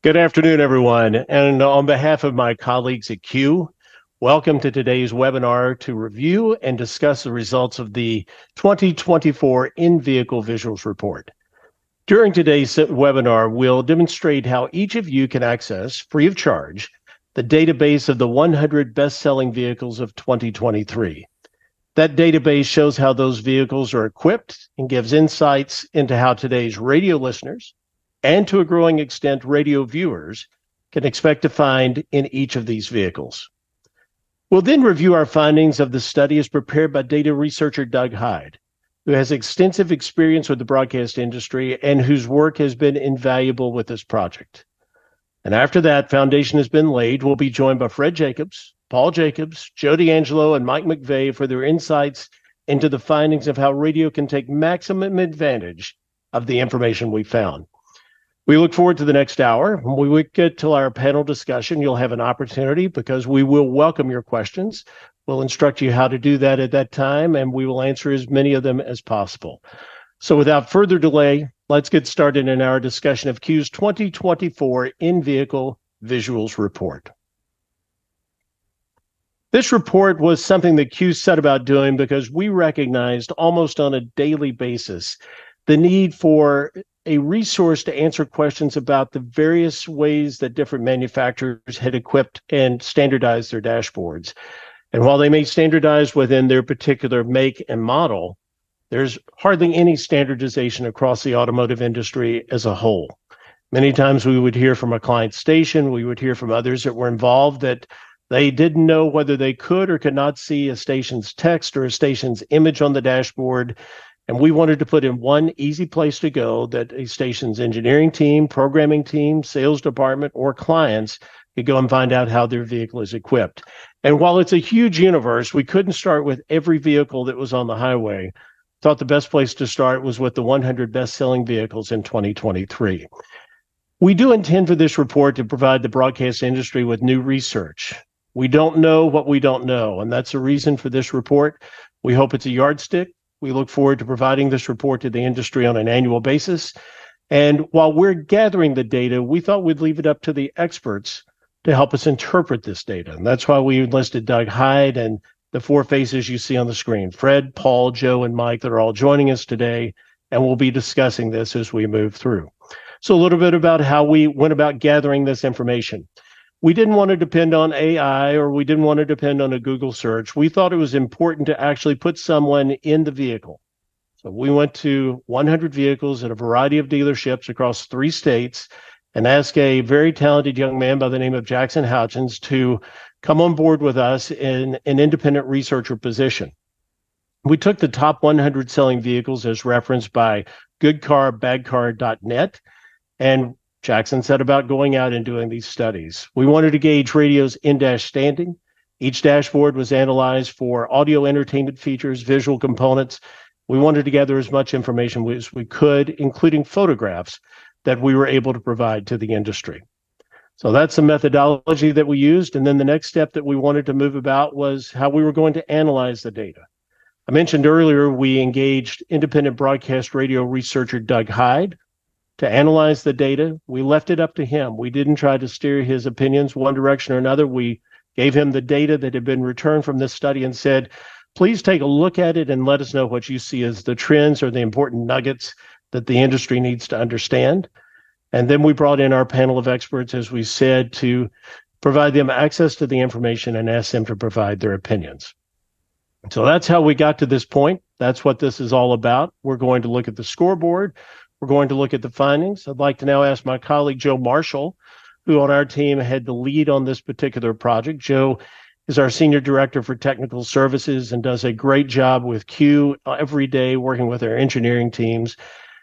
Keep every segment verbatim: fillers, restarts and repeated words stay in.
Good afternoon, everyone. And on behalf of my colleagues at Q, welcome to today's webinar to review and discuss the results of the twenty twenty-four In-Vehicle Visuals Report. During today's webinar, we'll demonstrate how each of you can access, free of charge, the database of the one hundred best-selling vehicles of twenty twenty-three. That database shows how those vehicles are equipped and gives insights into how today's radio listeners, and to a growing extent, radio viewers, can expect to find in each of these vehicles. We'll then review our findings of the study as prepared by data researcher Doug Hyde, who has extensive experience with the broadcast industry and whose work has been invaluable with this project. And after that foundation has been laid, we'll be joined by Fred Jacobs, Paul Jacobs, Joe D'Angelo, and Mike McVeigh for their insights into the findings of how radio can take maximum advantage of the information we found. We look forward to the next hour. When we get to our panel discussion, you'll have an opportunity because we will welcome your questions. We'll instruct you how to do that at that time, and we will answer as many of them as possible. So without further delay, let's get started in our discussion of Q's twenty twenty-four In-Vehicle Visuals Report. This report was something that Q set about doing because we recognized almost on a daily basis the need for a resource to answer questions about the various ways that different manufacturers had equipped and standardized their dashboards. And while they may standardize within their particular make and model, there's hardly any standardization across the automotive industry as a whole. Many times we would hear from a client station, we would hear from others that were involved that they didn't know whether they could or could not see a station's text or a station's image on the dashboard. And we wanted to put in one easy place to go that a station's engineering team, programming team, sales department, or clients could go and find out how their vehicle is equipped. And while it's a huge universe, we couldn't start with every vehicle that was on the highway. Thought the best place to start was with the one hundred best-selling vehicles in twenty twenty-three. We do intend for this report to provide the broadcast industry with new research. We don't know what we don't know, and that's the reason for this report. We hope it's a yardstick. We look forward to providing this report to the industry on an annual basis. And while we're gathering the data, we thought we'd leave it up to the experts to help us interpret this data. And that's why we enlisted Doug Hyde and the four faces you see on the screen, Fred, Paul, Joe, and Mike, that are all joining us today. And we'll be discussing this as we move through. So a little bit about how we went about gathering this information. We didn't want to depend on A I or we didn't want to depend on a Google search. We thought it was important to actually put someone in the vehicle. So we went to one hundred vehicles at a variety of dealerships across three states and asked a very talented young man by the name of Jackson Houchins to come on board with us in an independent researcher position. We took the top one hundred selling vehicles as referenced by good car bad car dot net, and Jackson set about going out and doing these studies. We wanted to gauge radio's in-dash standing. Each dashboard was analyzed for audio entertainment features, visual components. We wanted to gather as much information as we could, including photographs that we were able to provide to the industry. So that's the methodology that we used. And then the next step that we wanted to move about was how we were going to analyze the data. I mentioned earlier, we engaged independent broadcast radio researcher Doug Hyde to analyze the data. We left it up to him. We didn't try to steer his opinions one direction or another. We gave him the data that had been returned from this study and said, please take a look at it and let us know what you see as the trends or the important nuggets that the industry needs to understand. And then we brought in our panel of experts, as we said, to provide them access to the information and ask them to provide their opinions. So that's how we got to this point. That's what this is all about. We're going to look at the scoreboard. We're going to look at the findings. I'd like to now ask my colleague, Joe Marshall, who on our team had the lead on this particular project. Joe is our Senior Director for Technical Services and does a great job with Q every day working with our engineering teams.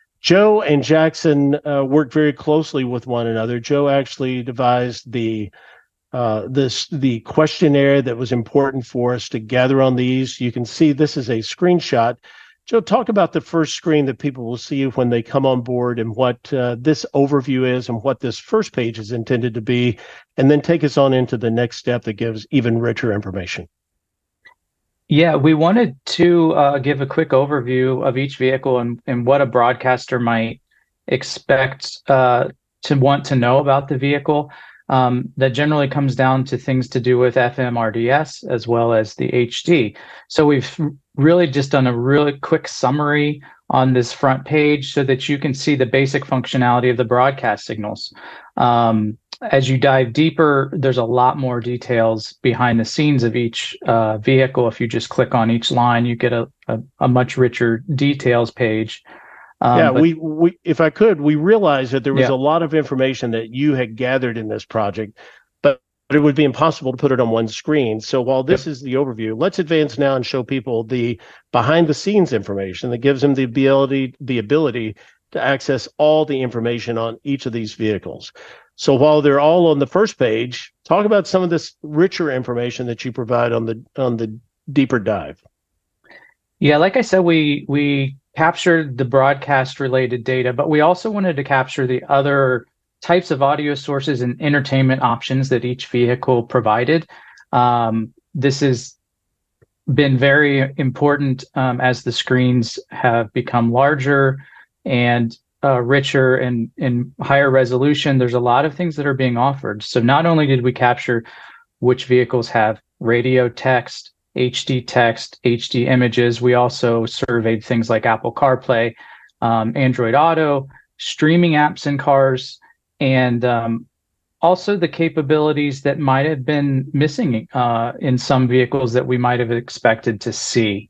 Joe and Jackson uh, work very closely with one another. Joe actually devised the uh, this the questionnaire that was important for us to gather on these. You can see this is a screenshot. Joe, talk about the first screen that people will see when they come on board and what uh, this overview is and what this first page is intended to be, and then take us on into the next step that gives even richer information. Yeah, we wanted to uh, give a quick overview of each vehicle and, and what a broadcaster might expect uh, to want to know about the vehicle. Um, that generally comes down to things to do with F M R D S as well as the H D. So we've really just done a really quick summary on this front page so that you can see the basic functionality of the broadcast signals. Um, as you dive deeper, there's a lot more details behind the scenes of each uh, vehicle. If you just click on each line, you get a, a, a much richer details page. Um, yeah, but, we, we, if I could, we realized that there was yeah. a lot of information that you had gathered in this project, but, but it would be impossible to put it on one screen. So while this yep. is the overview, let's advance now and show people the behind the scenes information that gives them the ability, the ability to access all the information on each of these vehicles. So while they're all on the first page, talk about some of this richer information that you provide on the, on the deeper dive. Yeah, like I said, we, we, captured the broadcast related data, but we also wanted to capture the other types of audio sources and entertainment options that each vehicle provided. Um, this has been very important um, as the screens have become larger and uh, richer and in higher resolution. There's a lot of things that are being offered. So not only did we capture which vehicles have radio, text, H D text, H D images. We also surveyed things like Apple CarPlay, um, Android Auto, streaming apps in cars, and um, also the capabilities that might have been missing uh, in some vehicles that we might have expected to see.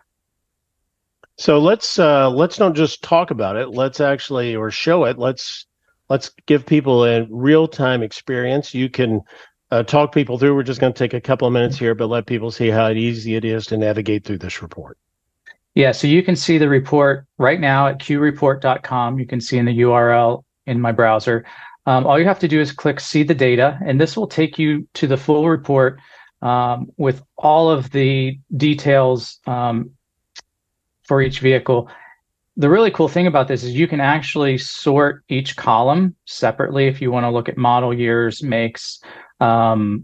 So let's uh, let's not just talk about it. Let's actually or show it. Let's let's give people a real-time experience. You can Uh, talk people through. We're just going to take a couple of minutes here, but let people see how easy it is to navigate through this report. Yeah, so you can see the report right now at q report dot com. You can see in the U R L in my browser. Um, all you have to do is click See the Data, and this will take you to the full report um, with all of the details um, for each vehicle. The really cool thing about this is you can actually sort each column separately if you want to look at model years, makes, Um,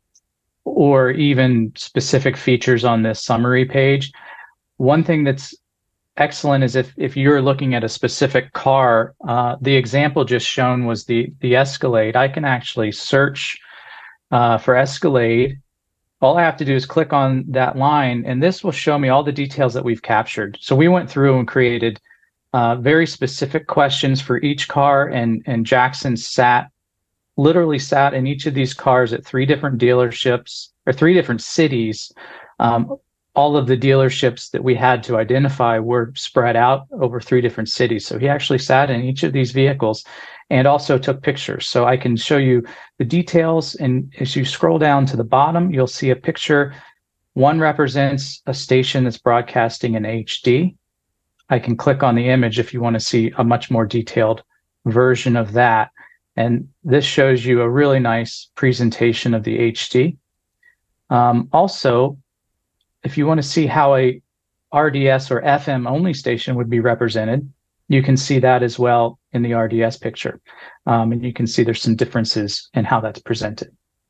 or even specific features on this summary page. One thing that's excellent is if, if you're looking at a specific car, uh, the example just shown was the, the Escalade. I can actually search uh, for Escalade. All I have to do is click on that line, and this will show me all the details that we've captured. So we went through and created uh, very specific questions for each car, and, and Jackson sat literally sat in each of these cars at three different dealerships or three different cities. Um, all of the dealerships that we had to identify were spread out over three different cities. So he actually sat in each of these vehicles and also took pictures. So I can show you the details. And as you scroll down to the bottom, you'll see a picture. One represents a station that's broadcasting in H D. I can click on the image if you want to see a much more detailed version of that. And this shows you a really nice presentation of the H D. Um, also, if you want to see how a R D S or F M only station would be represented, you can see that as well in the R D S picture. Um, and you can see there's some differences in how that's presented.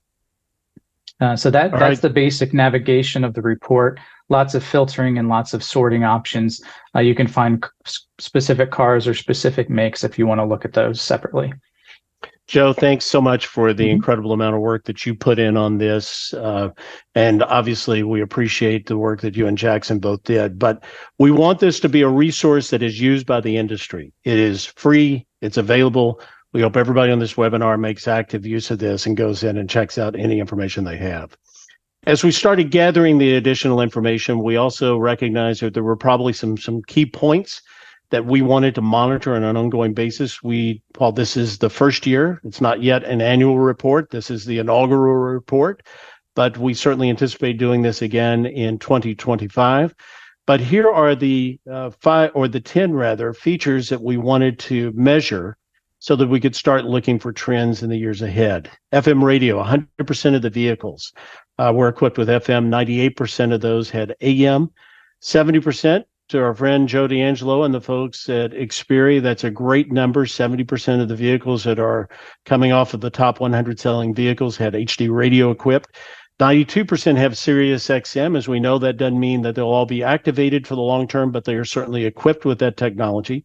Uh, so that, that's right. The basic navigation of the report. Lots of filtering and lots of sorting options. Uh, you can find specific cars or specific makes if you want to look at those separately. Joe, thanks so much for the incredible amount of work that you put in on this. Uh, and obviously, we appreciate the work that you and Jackson both did. But we want this to be a resource that is used by the industry. It is free. It's available. We hope everybody on this webinar makes active use of this and goes in and checks out any information they have. As we started gathering the additional information, we also recognized that there were probably some, some key points that we wanted to monitor on an ongoing basis. We, while this is the first year, it's not yet an annual report. This is the inaugural report, but we certainly anticipate doing this again in twenty twenty-five. But here are the uh, five or the ten rather features that we wanted to measure so that we could start looking for trends in the years ahead. F M radio, one hundred percent of the vehicles uh, were equipped with F M. ninety-eight percent of those had A M. seventy percent to our friend Joe D'Angelo and the folks at Xperi. That's a great number. seventy percent of the vehicles that are coming off of the top one hundred selling vehicles had H D radio equipped. ninety-two percent have Sirius X M. As we know, that doesn't mean that they'll all be activated for the long term, but they are certainly equipped with that technology.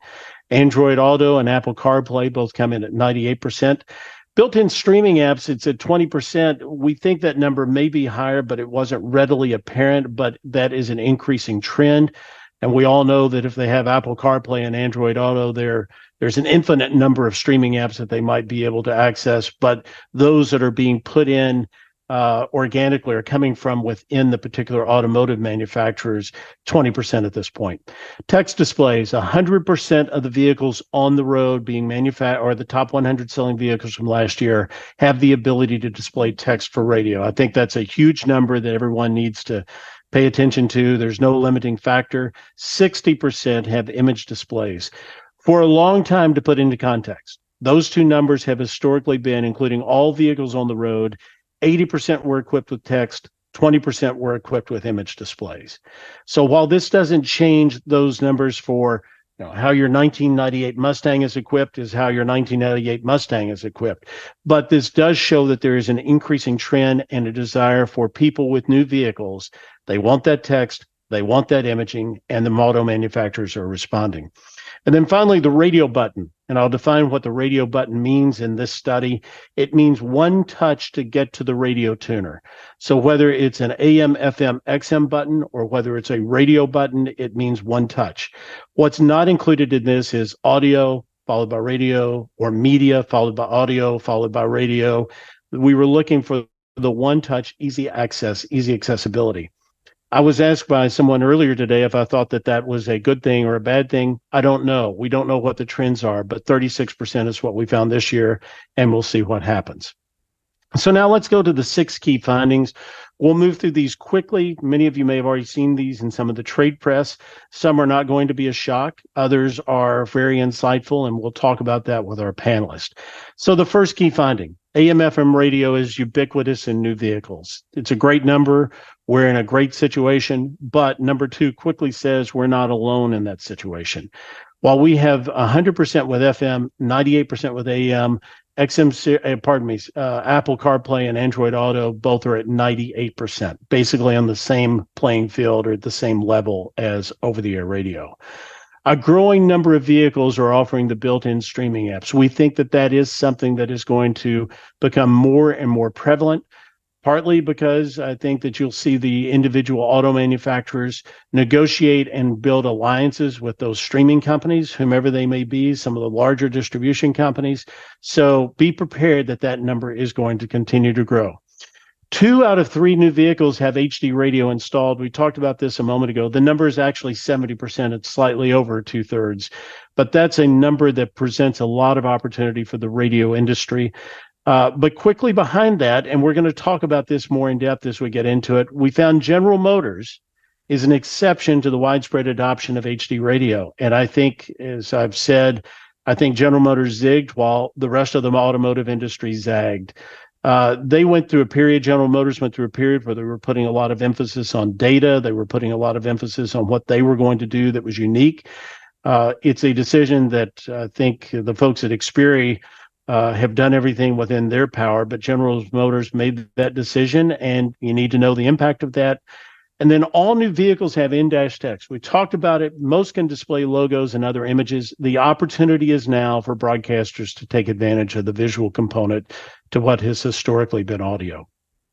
Android Auto and Apple CarPlay both come in at ninety-eight percent. Built-in streaming apps, it's at twenty percent. We think that number may be higher, but it wasn't readily apparent, but that is an increasing trend. And we all know that if they have Apple CarPlay and Android Auto, there, there's an infinite number of streaming apps that they might be able to access, but those that are being put in uh, organically are coming from within the particular automotive manufacturers, twenty percent at this point. Text displays, one hundred percent of the vehicles on the road being manufactured, or the top one hundred selling vehicles from last year, have the ability to display text for radio. I think that's a huge number that everyone needs to pay attention to. There's no limiting factor. sixty percent have image displays. For a long time, to put into context, those two numbers have historically been, including all vehicles on the road, eighty percent were equipped with text, twenty percent were equipped with image displays. So while this doesn't change those numbers for, you know, how your nineteen ninety-eight Mustang is equipped is how your nineteen ninety-eight Mustang is equipped. But this does show that there is an increasing trend and a desire for people with new vehicles. They want that text, they want that imaging, and the auto manufacturers are responding. And then finally, the radio button. And I'll define what the radio button means in this study. It means one touch to get to the radio tuner. So whether it's an A M, F M, X M button, or whether it's a radio button, it means one touch. What's not included in this is audio, followed by radio, or media, followed by audio, followed by radio. We were looking for the one touch, easy access, easy accessibility. I was asked by someone earlier today if I thought that that was a good thing or a bad thing. I don't know. We don't know what the trends are, but thirty-six percent is what we found this year, and we'll see what happens. So now let's go to the six key findings. We'll move through these quickly. Many of you may have already seen these in some of the trade press. Some are not going to be a shock. Others are very insightful, and we'll talk about that with our panelists. So the first key finding, A M F M radio is ubiquitous in new vehicles. It's a great number. We're in a great situation, but number two quickly says we're not alone in that situation. While we have one hundred percent with F M, ninety-eight percent with A M, X M, pardon me, uh, Apple CarPlay and Android Auto both are at ninety-eight percent, basically on the same playing field or at the same level as over-the-air radio. A growing number of vehicles are offering the built-in streaming apps. We think that that is something that is going to become more and more prevalent, partly because I think that you'll see the individual auto manufacturers negotiate and build alliances with those streaming companies, whomever they may be, some of the larger distribution companies. So be prepared that that number is going to continue to grow. Two out of three new vehicles have H D radio installed. We talked about this a moment ago. The number is actually seventy percent. It's slightly over two thirds, but that's a number that presents a lot of opportunity for the radio industry. Uh, but quickly behind that, and we're going to talk about this more in depth as we get into it, we found General Motors is an exception to the widespread adoption of H D radio. And I think, as I've said, I think General Motors zigged while the rest of the automotive industry zagged. Uh, they went through a period, General Motors went through a period where they were putting a lot of emphasis on data. They were putting a lot of emphasis on what they were going to do that was unique. Uh, it's a decision that I think the folks at Xperi Uh, have done everything within their power, but General Motors made that decision, and you need to know the impact of that. And then all new vehicles have in-dash text. We talked about it. Most can display logos and other images. The opportunity is now for broadcasters to take advantage of the visual component to what has historically been audio.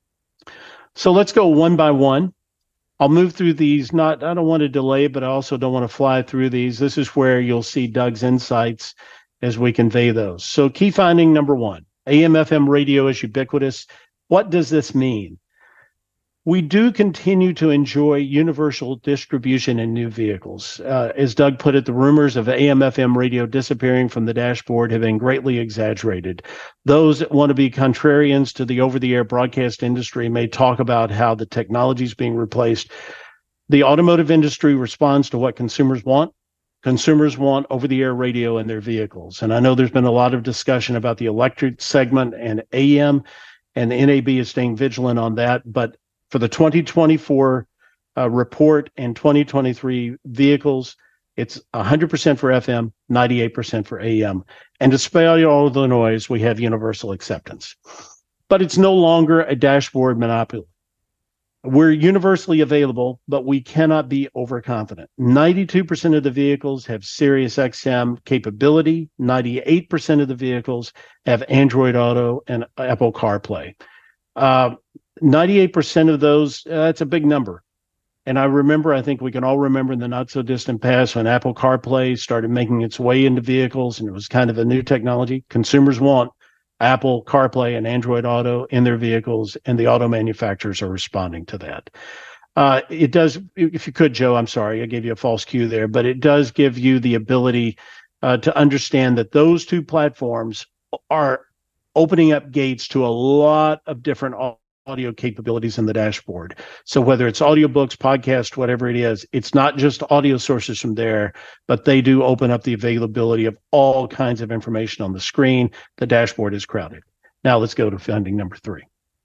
So let's go one by one. I'll move through these. Not, I don't want to delay, but I also don't want to fly through these. This is where you'll see Doug's insights as we convey those. So key finding number one, A M F M radio is ubiquitous. What does this mean? We do continue to enjoy universal distribution in new vehicles. Uh, as Doug put it, the rumors of A M F M radio disappearing from the dashboard have been greatly exaggerated. Those that want to be contrarians to the over-the-air broadcast industry may talk about how the technology is being replaced. The automotive industry responds to what consumers want. Consumers want over-the-air radio in their vehicles. And I know there's been a lot of discussion about the electric segment and A M, and the N A B is staying vigilant on that. But for the twenty twenty-four uh, report and twenty twenty-three vehicles, it's one hundred percent for F M, ninety-eight percent for A M. And despite all of the noise, we have universal acceptance. But it's no longer a dashboard monopoly. We're universally available, but we cannot be overconfident. ninety-two percent of the vehicles have Sirius X M capability. ninety-eight percent of the vehicles have Android Auto and Apple CarPlay. Uh, ninety-eight percent of those, uh, that's a big number. And I remember, I think we can all remember in the not so distant past when Apple CarPlay started making its way into vehicles, and it was kind of a new technology. Consumers want Apple CarPlay and Android Auto in their vehicles, and the auto manufacturers are responding to that. Uh, it does, if you could, Joe, I'm sorry, I gave you a false cue there, but it does give you the ability uh, to understand that those two platforms are opening up gates to a lot of different audio capabilities in the dashboard. So whether it's audiobooks, podcasts, whatever it is, it's not just audio sources from there, but they do open up the availability of all kinds of information on the screen. The dashboard is crowded. Now let's go to finding number three.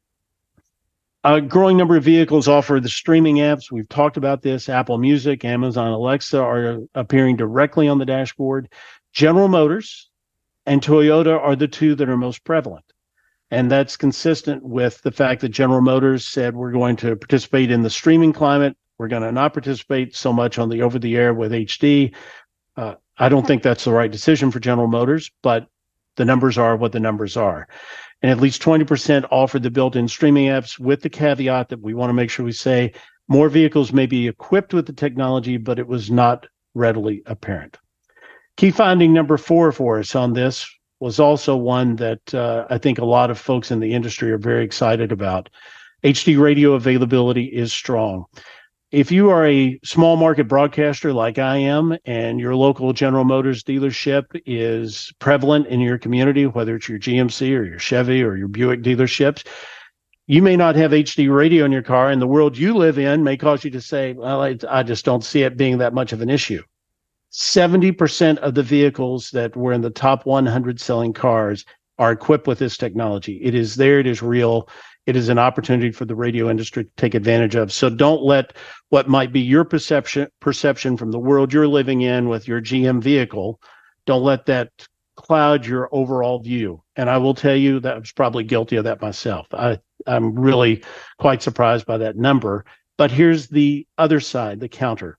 A growing number of vehicles offer the streaming apps. We've talked about this. Apple Music, Amazon Alexa are appearing directly on the dashboard. General Motors and Toyota are the two that are most prevalent. And that's consistent with the fact that General Motors said we're going to participate in the streaming climate. We're going to not participate so much on the over-the-air with H D. Uh, I don't think that's the right decision for General Motors, but the numbers are what the numbers are. And at least twenty percent offer the built-in streaming apps, with the caveat that we want to make sure we say more vehicles may be equipped with the technology, but it was not readily apparent. Key finding number four for us on this was also one that uh, I think a lot of folks in the industry are very excited about. H D radio availability is strong. If you are a small market broadcaster like I am, and your local General Motors dealership is prevalent in your community, whether it's your G M C or your Chevy or your Buick dealerships, you may not have H D radio in your car, and the world you live in may cause you to say, well, I, I just don't see it being that much of an issue. seventy percent of the vehicles that were in the top one hundred selling cars are equipped with this technology. It is there. It is real. It is an opportunity for the radio industry to take advantage of. So don't let what might be your perception perception from the world you're living in with your G M vehicle, don't let that cloud your overall view. And I will tell you that I was probably guilty of that myself. I, I'm really quite surprised by that number. But here's the other side, the counter.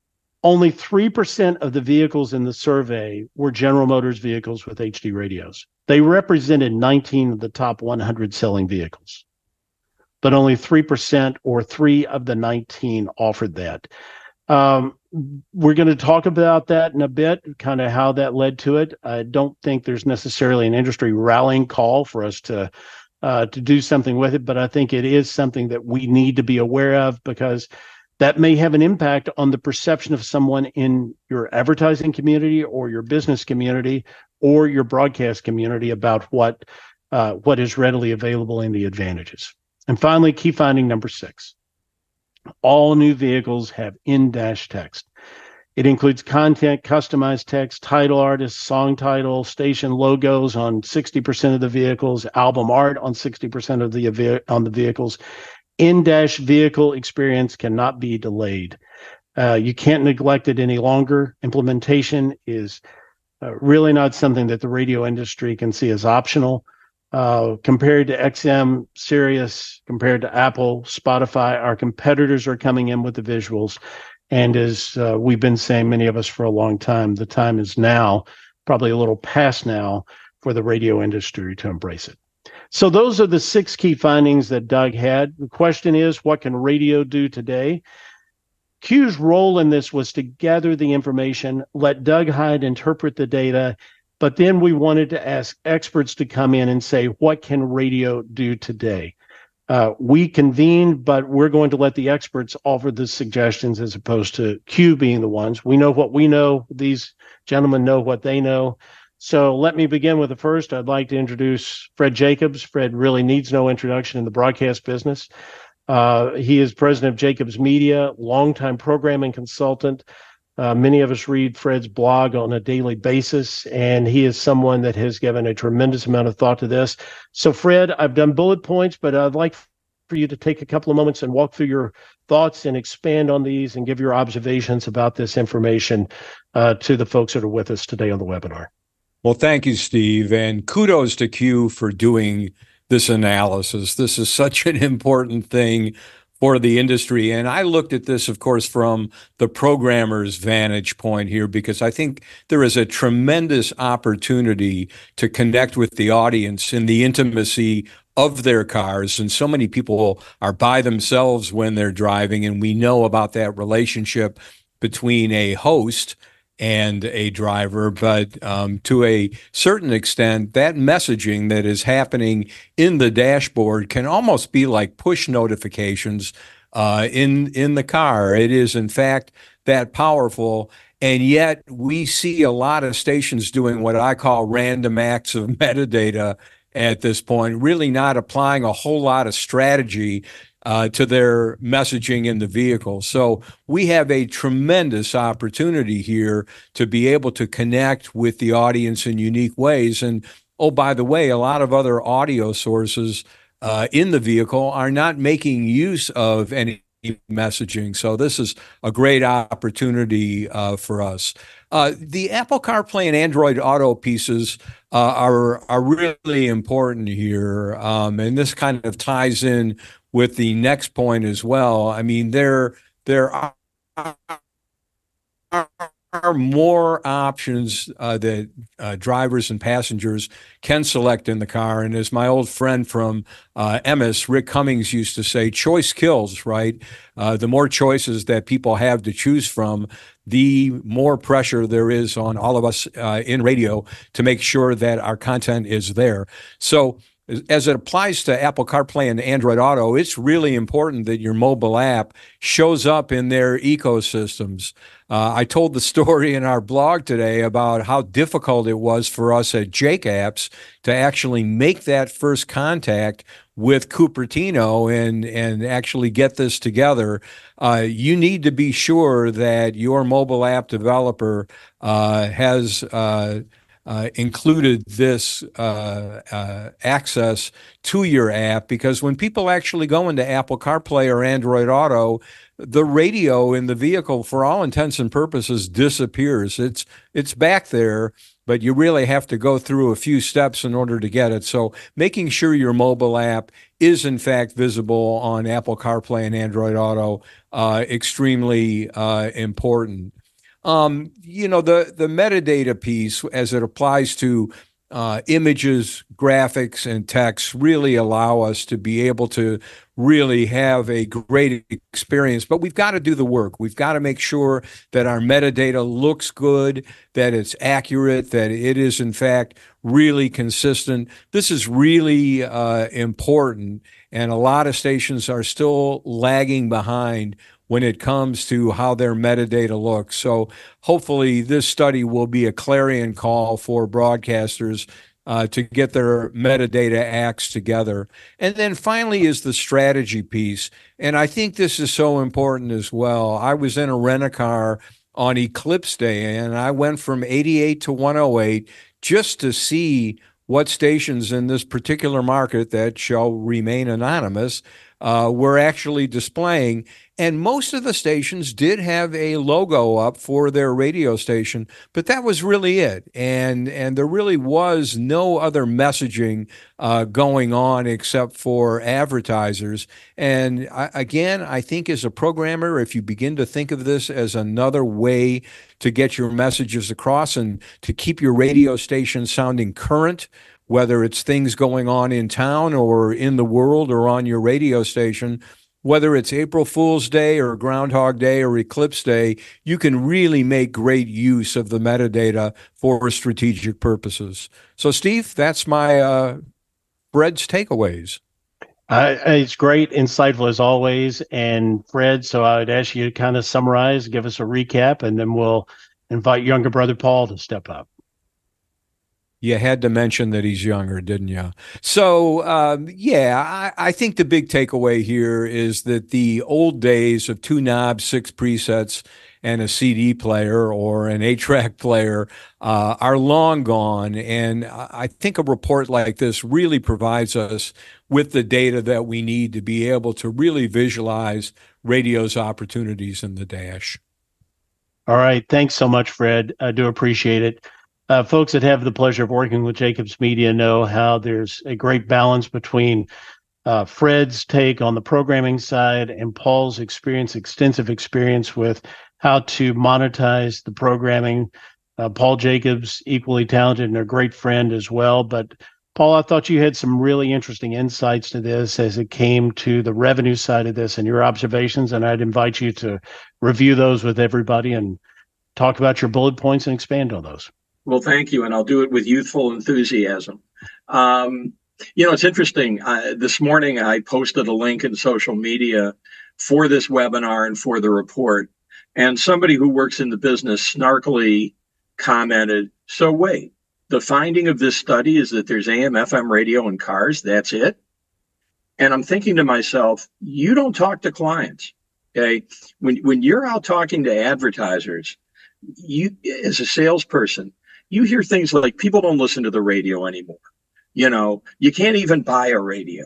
Only three percent of the vehicles in the survey were General Motors vehicles with H D radios. They represented nineteen of the top one hundred selling vehicles, but only three percent or three of the nineteen offered that. Um, we're going to talk about that in a bit, kind of how that led to it. I don't think there's necessarily an industry rallying call for us to uh, to do something with it, but I think it is something that we need to be aware of, because that may have an impact on the perception of someone in your advertising community or your business community or your broadcast community about what uh, what is readily available and the advantages. And finally, key finding number six. All new vehicles have in-dash text. It includes content, customized text, title artists, song title, station logos on sixty percent of the vehicles, album art on sixty percent of the on the vehicles. In-dash vehicle experience cannot be delayed. Uh, you can't neglect it any longer. Implementation is uh, really not something that the radio industry can see as optional. Uh, compared to X M, Sirius, compared to Apple, Spotify, our competitors are coming in with the visuals. And as uh, we've been saying, many of us for a long time, the time is now, probably a little past now, for the radio industry to embrace it. So those are the six key findings that Doug had. The question is, what can radio do today? Q's role in this was to gather the information, let Doug Hyde interpret the data, but then we wanted to ask experts to come in and say, what can radio do today? Uh, we convened, but we're going to let the experts offer the suggestions as opposed to Q being the ones. We know what we know. These gentlemen know what they know. So let me begin with the first. I'd like to introduce Fred Jacobs. Fred really needs no introduction in the broadcast business. Uh, he is president of Jacobs Media, longtime programming consultant. Uh, many of us read Fred's blog on a daily basis, and he is someone that has given a tremendous amount of thought to this. So, Fred, I've done bullet points, but I'd like for you to take a couple of moments and walk through your thoughts and expand on these and give your observations about this information uh, to the folks that are with us today on the webinar. Well, thank you, Steve, and kudos to Q for doing this analysis. This is such an important thing for the industry. And I looked at this, of course, from the programmer's vantage point here, because I think there is a tremendous opportunity to connect with the audience in the intimacy of their cars. And so many people are by themselves when they're driving, and we know about that relationship between a host and a driver, but um, to a certain extent, that messaging that is happening in the dashboard can almost be like push notifications uh, in in the car. It is, in fact, that powerful, and yet we see a lot of stations doing what I call random acts of metadata at this point, really not applying a whole lot of strategy Uh, to their messaging in the vehicle. So we have a tremendous opportunity here to be able to connect with the audience in unique ways. And oh, by the way, a lot of other audio sources uh, in the vehicle are not making use of any messaging. So this is a great opportunity uh, for us. Uh, the Apple CarPlay and Android Auto pieces uh, are are really important here, um, and this kind of ties in with the next point as well. I mean, there there are, are more options uh, that uh, drivers and passengers can select in the car. And as my old friend from uh, M S, Rick Cummings, used to say, choice kills, right? Uh, the more choices that people have to choose from, the more pressure there is on all of us uh, in radio to make sure that our content is there. So as it applies to Apple CarPlay and Android Auto, it's really important that your mobile app shows up in their ecosystems. Uh, I told the story in our blog today about how difficult it was for us at Jake Apps to actually make that first contact with Cupertino and, and actually get this together. Uh, you need to be sure that your mobile app developer uh, has uh, Uh, included this uh, uh, access to your app, because when people actually go into Apple CarPlay or Android Auto, the radio in the vehicle, for all intents and purposes, disappears. It's it's back there, but you really have to go through a few steps in order to get it. So making sure your mobile app is in fact visible on Apple CarPlay and Android Auto, uh, extremely uh, important. Um, you know, the, the metadata piece, as it applies to uh, images, graphics, and text, really allow us to be able to really have a great experience. But we've got to do the work. We've got to make sure that our metadata looks good, that it's accurate, that it is, in fact, really consistent. This is really uh, important, and a lot of stations are still lagging behind when it comes to how their metadata looks. So hopefully this study will be a clarion call for broadcasters uh, to get their metadata acts together. And then finally is the strategy piece. And I think this is so important as well. I was in a rent-a-car on Eclipse Day, and I went from eighty-eight to one oh eight just to see what stations in this particular market that shall remain anonymous uh, were actually displaying. And most of the stations did have a logo up for their radio station, but that was really it. And and there really was no other messaging uh, going on except for advertisers. And I, again, I think as a programmer, if you begin to think of this as another way to get your messages across and to keep your radio station sounding current, whether it's things going on in town or in the world or on your radio station, whether it's April Fool's Day or Groundhog Day or Eclipse Day, you can really make great use of the metadata for strategic purposes. So, Steve, that's my uh, Fred's takeaways. Uh, it's great, insightful as always. And Fred, so I would ask you to kind of summarize, give us a recap, and then we'll invite younger brother Paul to step up. You had to mention that he's younger, didn't you? So, um, yeah, I, I think the big takeaway here is that the old days of two knobs, six presets, and a C D player or an eight-track player uh, are long gone. And I think a report like this really provides us with the data that we need to be able to really visualize radio's opportunities in the dash. All right. Thanks so much, Fred. I do appreciate it. Uh, folks that have the pleasure of working with Jacobs Media know how there's a great balance between uh, Fred's take on the programming side, and Paul's experience, extensive experience with how to monetize the programming. Uh, Paul Jacobs, equally talented and a great friend as well. But Paul, I thought you had some really interesting insights to this as it came to the revenue side of this and your observations. And I'd invite you to review those with everybody and talk about your bullet points and expand on those. Well, thank you. And I'll do it with youthful enthusiasm. Um, you know, it's interesting. I, this morning, I posted a link in social media for this webinar and for the report. And somebody who works in the business snarkily commented, so wait, the finding of this study is that there's A M F M radio in cars. That's it. And I'm thinking to myself, you don't talk to clients. Okay. When, when you're out talking to advertisers, you, as a salesperson, you hear things like people don't listen to the radio anymore. You know, you can't even buy a radio.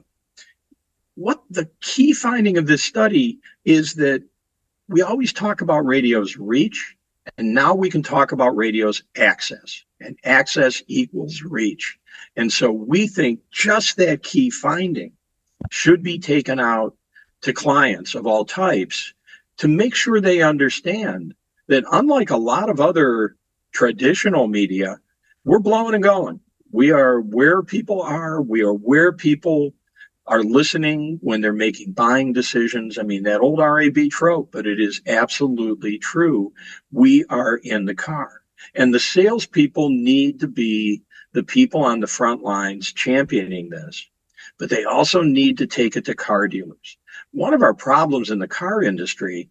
What the key finding of this study is that we always talk about radio's reach, and now we can talk about radio's access, and access equals reach. And so we think just that key finding should be taken out to clients of all types to make sure they understand that unlike a lot of other traditional media, we're blowing and going. We are where people are. We are where people are listening when they're making buying decisions. I mean, that old R A B trope, but it is absolutely true. We are in the car. And the salespeople need to be the people on the front lines championing this. But they also need to take it to car dealers. One of our problems in the car industry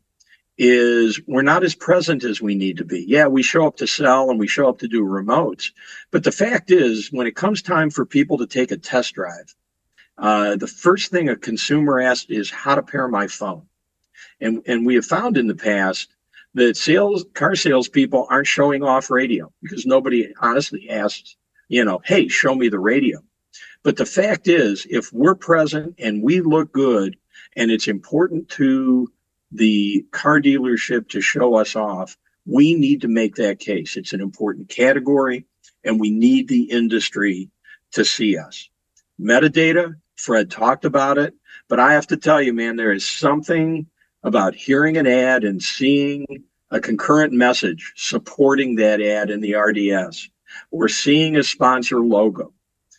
is we're not as present as we need to be. Yeah, we show up to sell and we show up to do remotes. But the fact is, when it comes time for people to take a test drive, uh, the first thing a consumer asks is how to pair my phone. And, and we have found in the past that sales car salespeople aren't showing off radio because nobody honestly asks, you know, hey, show me the radio. But the fact is, if we're present and we look good, and it's important to the car dealership to show us off, we need to make that case. It's an important category, and we need the industry to see us. Metadata, Fred talked about it, but I have to tell you, man, there is something about hearing an ad and seeing a concurrent message supporting that ad in the R D S, or seeing a sponsor logo.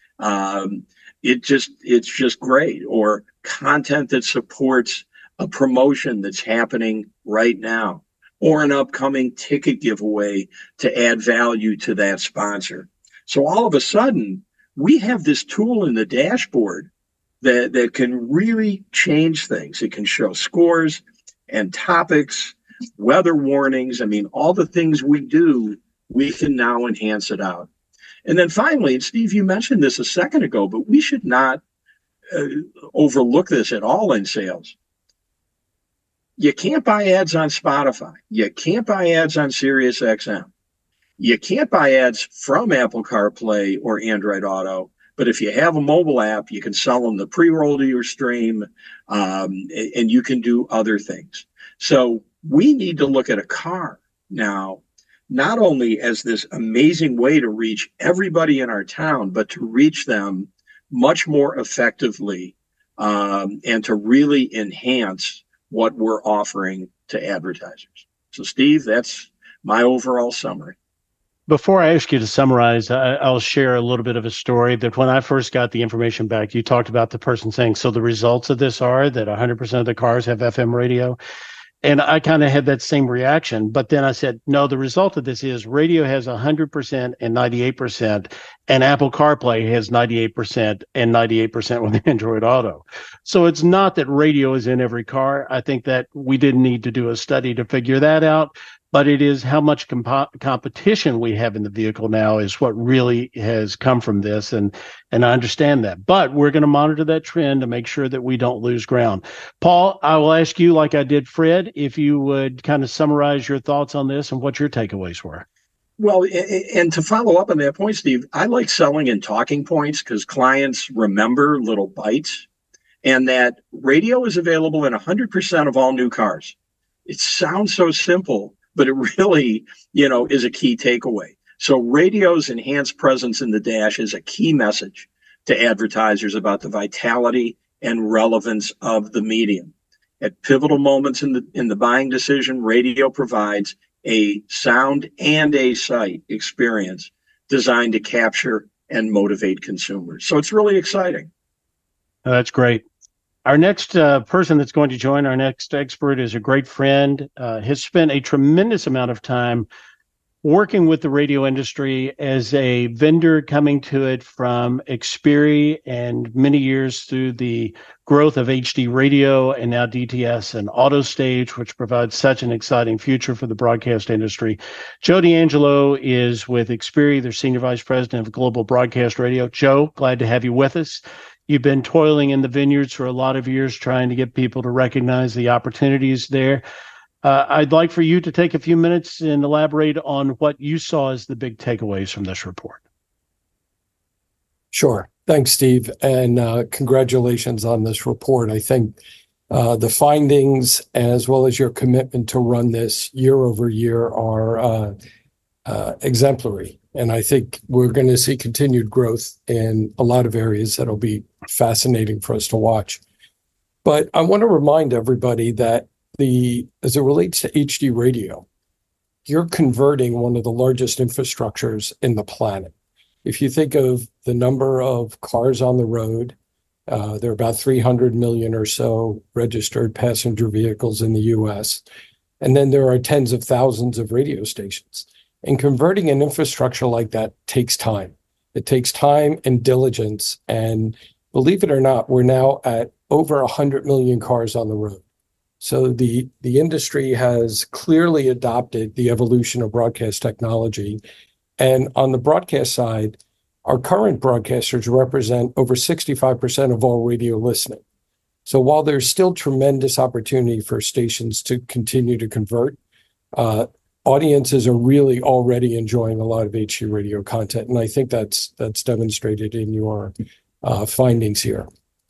Um, it just, it's just great. Or content that supports a promotion that's happening right now, or an upcoming ticket giveaway to add value to that sponsor. So all of a sudden, we have this tool in the dashboard that, that can really change things. It can show scores and topics, weather warnings. I mean, all the things we do, we can now enhance it out. And then finally, and Steve, you mentioned this a second ago, but we should not uh, overlook this at all in sales. You can't buy ads on Spotify. You can't buy ads on Sirius X M. You can't buy ads from Apple CarPlay or Android Auto. But if you have a mobile app, you can sell them the pre-roll to your stream, um, and you can do other things. So we need to look at a car now, not only as this amazing way to reach everybody in our town, but to reach them much more effectively, um, and to really enhance what we're offering to advertisers. So, Steve, that's my overall summary. Before I ask you to summarize, I, I'll share a little bit of a story that when I first got the information back, you talked about the person saying, so the results of this are that one hundred percent of the cars have F M radio. And I kind of had that same reaction. But then I said, no, the result of this is radio has one hundred percent and ninety-eight percent, and Apple CarPlay has ninety-eight percent and ninety-eight percent with Android Auto. So it's not that radio is in every car. I think that we didn't need to do a study to figure that out. But it is how much comp- competition we have in the vehicle now is what really has come from this. And, and I understand that. But we're going to monitor that trend to make sure that we don't lose ground. Paul, I will ask you, like I did Fred, if you would kind of summarize your thoughts on this and what your takeaways were. Well, and to follow up on that point, Steve, I like selling in talking points because clients remember little bites, and that radio is available in one hundred percent of all new cars. It sounds so simple, but it really, you know, is a key takeaway. So radio's enhanced presence in the dash is a key message to advertisers about the vitality and relevance of the medium. At pivotal moments in the in the buying decision, radio provides a sound and a sight experience designed to capture and motivate consumers. So it's really exciting. Oh, that's great. Our next uh, person that's going to join, our next expert, is a great friend, uh, has spent a tremendous amount of time working with the radio industry as a vendor, coming to it from Xperi and many years through the growth of H D radio and now D T S and AutoStage, which provides such an exciting future for the broadcast industry. Joe D'Angelo is with Xperi, their Senior Vice President of Global Broadcast Radio. Joe, glad to have you with us. You've been toiling in the vineyards for a lot of years, trying to get people to recognize the opportunities there. Uh, I'd like for you to take a few minutes and elaborate on what you saw as the big takeaways from this report. Sure. Thanks, Steve. And uh, congratulations on this report. I think uh, the findings, as well as your commitment to run this year over year, are uh, uh, exemplary. And I think we're going to see continued growth in a lot of areas that'll be fascinating for us to watch. But I want to remind everybody that The, as it relates to H D radio, you're converting one of the largest infrastructures in the planet. If you think of the number of cars on the road, uh, there are about three hundred million or so registered passenger vehicles in the U S. And then there are tens of thousands of radio stations. And converting an infrastructure like that takes time. It takes time and diligence. And believe it or not, we're now at over one hundred million cars on the road. So the, the industry has clearly adopted the evolution of broadcast technology. And on the broadcast side, our current broadcasters represent over sixty-five percent of all radio listening. So while there's still tremendous opportunity for stations to continue to convert, uh, audiences are really already enjoying a lot of H D radio content. And I think that's, that's demonstrated in your uh, findings here.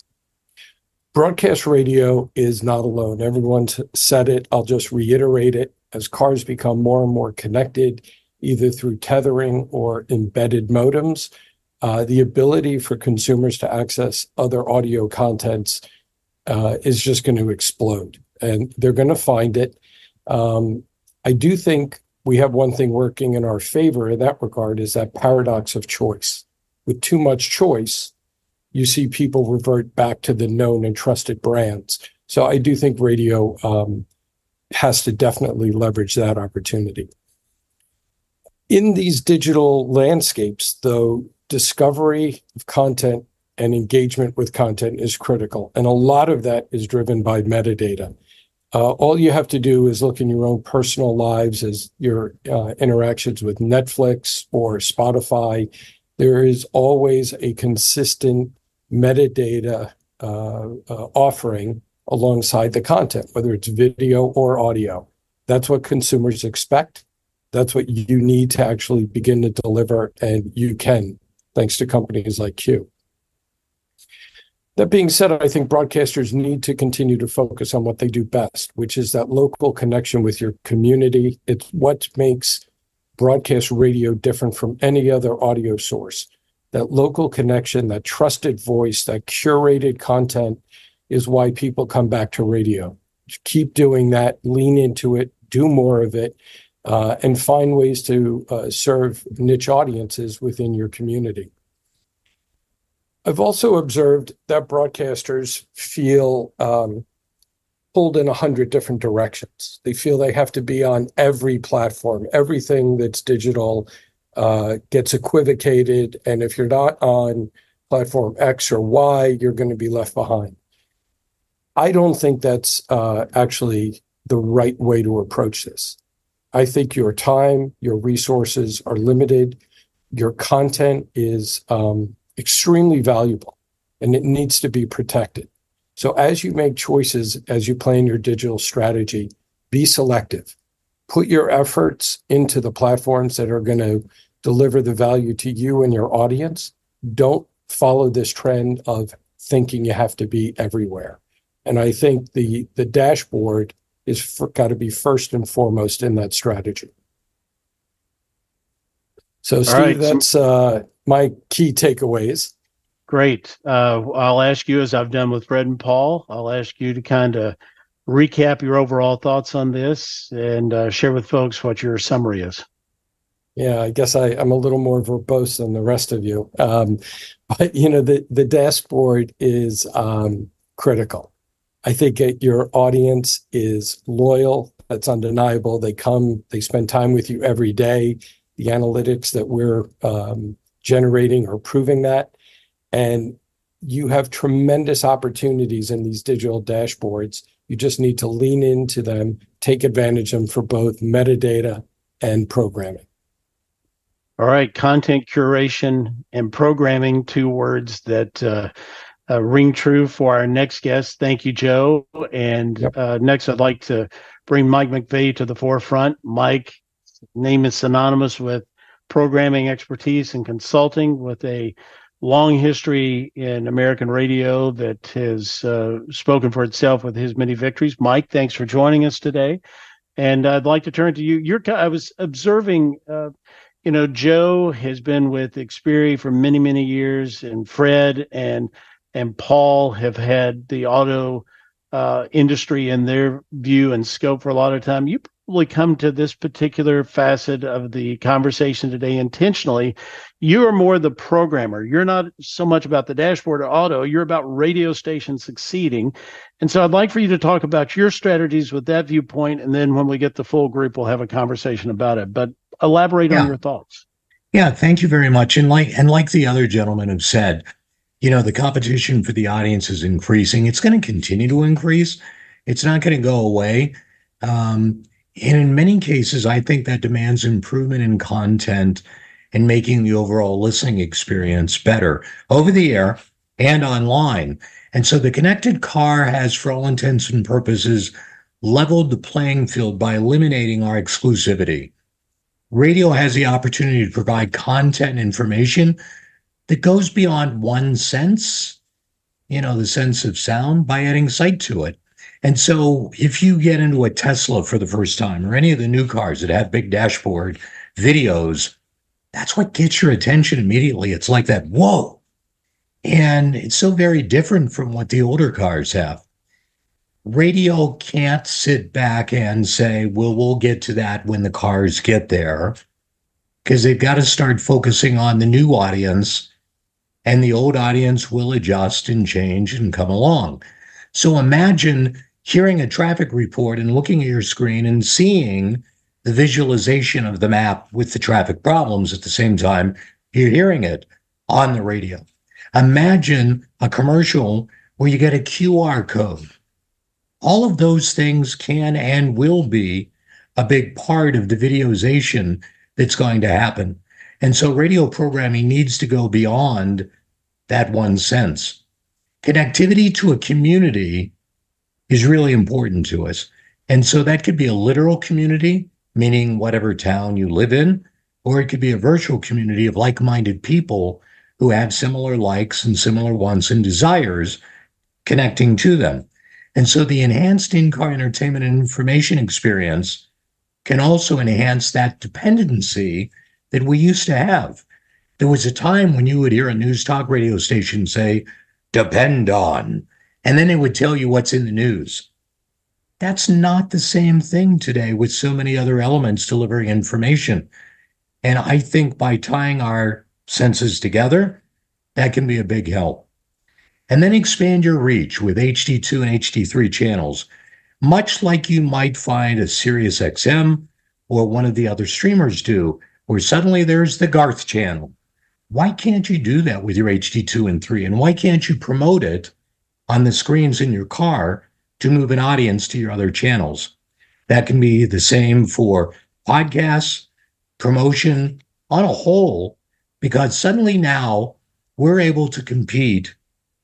Broadcast radio is not alone. Everyone's said it. I'll just reiterate it. As cars become more and more connected, either through tethering or embedded modems, uh, the ability for consumers to access other audio contents uh, is just going to explode. And they're going to find it. Um, I do think we have one thing working in our favor in that regard, is that paradox of choice. With too much choice, you see people revert back to the known and trusted brands. So I do think radio um, has to definitely leverage that opportunity. In these digital landscapes, though, discovery of content and engagement with content is critical. And a lot of that is driven by metadata. Uh, all you have to do is look in your own personal lives as your uh, interactions with Netflix or Spotify. There is always a consistent metadata uh, uh, offering alongside the content, whether it's video or audio. That's what consumers expect. That's what you need to actually begin to deliver, and you can, thanks to companies like Q. That being said, I think broadcasters need to continue to focus on what they do best, which is that local connection with your community. It's what makes broadcast radio different from any other audio source. That local connection, that trusted voice, that curated content is why people come back to radio. Just keep doing that, lean into it, do more of it, uh, and find ways to uh, serve niche audiences within your community. I've also observed that broadcasters feel um, pulled in a hundred different directions. They feel they have to be on every platform. Everything that's digital uh, gets equivocated. And if you're not on platform X or Y, you're going to be left behind. I don't think that's uh, actually the right way to approach this. I think your time, your resources are limited. Your content is um, extremely valuable, and it needs to be protected. So as you make choices, as you plan your digital strategy, be selective. Put your efforts into the platforms that are going to deliver the value to you and your audience. Don't follow this trend of thinking you have to be everywhere. And I think the, the dashboard is got to be first and foremost in that strategy. So, Steve, right. that's uh, my key takeaways. Great. Uh, I'll ask you, as I've done with Fred and Paul, I'll ask you to kind of recap your overall thoughts on this and uh, share with folks what your summary is. Yeah, I guess I, I'm a little more verbose than the rest of you. Um, but, you know, the, the dashboard is um, critical. I think it, your audience is loyal. That's undeniable. They come, they spend time with you every day. The analytics that we're um, generating are proving that. And you have tremendous opportunities in these digital dashboards. You just need to lean into them, take advantage of them for both metadata and programming. All right, content curation and programming, two words that uh, uh, ring true for our next guest. Thank you, Joe. And Yep. uh, next, I'd like to bring Mike McVeigh to the forefront. Mike, name is synonymous with programming expertise and consulting, with a long history in American radio that has uh, spoken for itself with his many victories. Mike, thanks for joining us today. And I'd like to turn to you. You're, I was observing, uh, you know, Joe has been with Xperi for many, many years, and Fred and and Paul have had the auto uh, industry in their view and scope for a lot of time. You probably come to this particular facet of the conversation today intentionally. You are more the programmer. You're not so much about the dashboard or auto. You're about radio stations succeeding. And so I'd like for you to talk about your strategies with that viewpoint. And then when we get the full group, we'll have a conversation about it. But elaborate Yeah. on your thoughts. Yeah, thank you very much. And like and like the other gentlemen have said, you know, the competition for the audience is increasing. It's going to continue to increase. It's not going to go away. Um, and in many cases, I think that demands improvement in content and making the overall listening experience better over the air and online. And so the connected car has, for all intents and purposes, leveled the playing field by eliminating our exclusivity. Radio has the opportunity to provide content and information that goes beyond one sense, you know, the sense of sound, by adding sight to it. And so if you get into a Tesla for the first time, or any of the new cars that have big dashboard videos, that's what gets your attention immediately. It's like that, whoa. And it's so very different from what the older cars have. Radio can't sit back and say, well, we'll get to that when the cars get there, because they've got to start focusing on the new audience, and the old audience will adjust and change and come along. So imagine hearing a traffic report and looking at your screen and seeing the visualization of the map with the traffic problems at the same time you're hearing it on the radio. Imagine a commercial where you get a Q R code. All of those things can and will be a big part of the videozation that's going to happen. And so radio programming needs to go beyond that one sense. Connectivity to a community is really important to us. And so that could be a literal community, meaning whatever town you live in, or it could be a virtual community of like-minded people who have similar likes and similar wants and desires connecting to them. And so the enhanced in-car entertainment and information experience can also enhance that dependency that we used to have. There was a time when you would hear a news talk radio station say, depend on, and then it would tell you what's in the news. That's not the same thing today with so many other elements delivering information. And I think by tying our senses together, that can be a big help. And then expand your reach with H D two and H D three channels, much like you might find a Sirius X M or one of the other streamers do, where suddenly there's the Garth channel. Why can't you do that with your H D two and three? And why can't you promote it on the screens in your car to move an audience to your other channels? That can be the same for podcasts, promotion on a whole, because suddenly now we're able to compete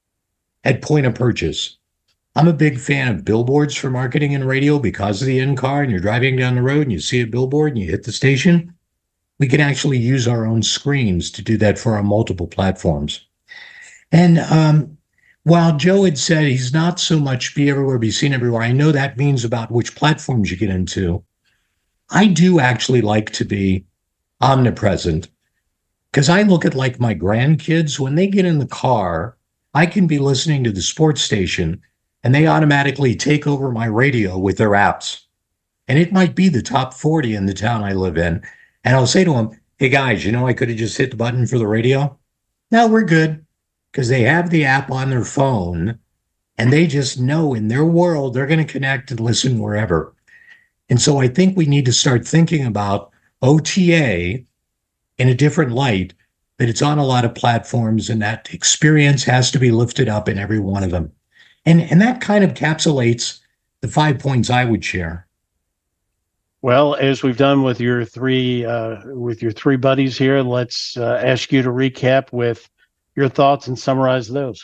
at point of purchase. I'm a big fan of billboards for marketing and radio because of the in-car, and you're driving down the road and you see a billboard and you hit the station. We can actually use our own screens to do that for our multiple platforms. And um, while Joe had said he's not so much be everywhere, be seen everywhere, I know that means about which platforms you get into. I do actually like to be omnipresent. Because I look at like my grandkids, when they get in the car, I can be listening to the sports station and they automatically take over my radio with their apps. And it might be the top forty in the town I live in. And I'll say to them, hey guys, you know, I could have just hit the button for the radio. No, we're good. Because they have the app on their phone and they just know in their world, they're going to connect and listen wherever. And so I think we need to start thinking about O T A in a different light, that it's on a lot of platforms and that experience has to be lifted up in every one of them. And, and that kind of encapsulates the five points I would share. Well, as we've done with your three uh, with your three buddies here, let's uh, ask you to recap with your thoughts and summarize those.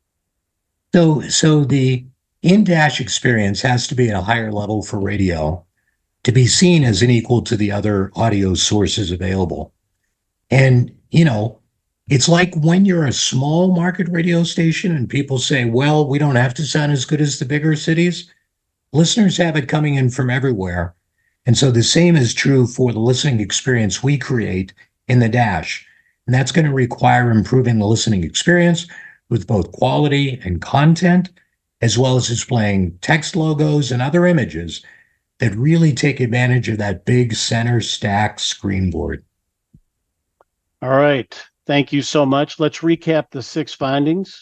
So, so the in-dash experience has to be at a higher level for radio to be seen as an equal to the other audio sources available. And, you know, it's like when you're a small market radio station and people say, well, we don't have to sound as good as the bigger cities. Listeners have it coming in from everywhere. And so the same is true for the listening experience we create in the dash. And that's going to require improving the listening experience with both quality and content, as well as displaying text logos and other images that really take advantage of that big center stack screen board. All right. Thank you so much. Let's recap the six findings,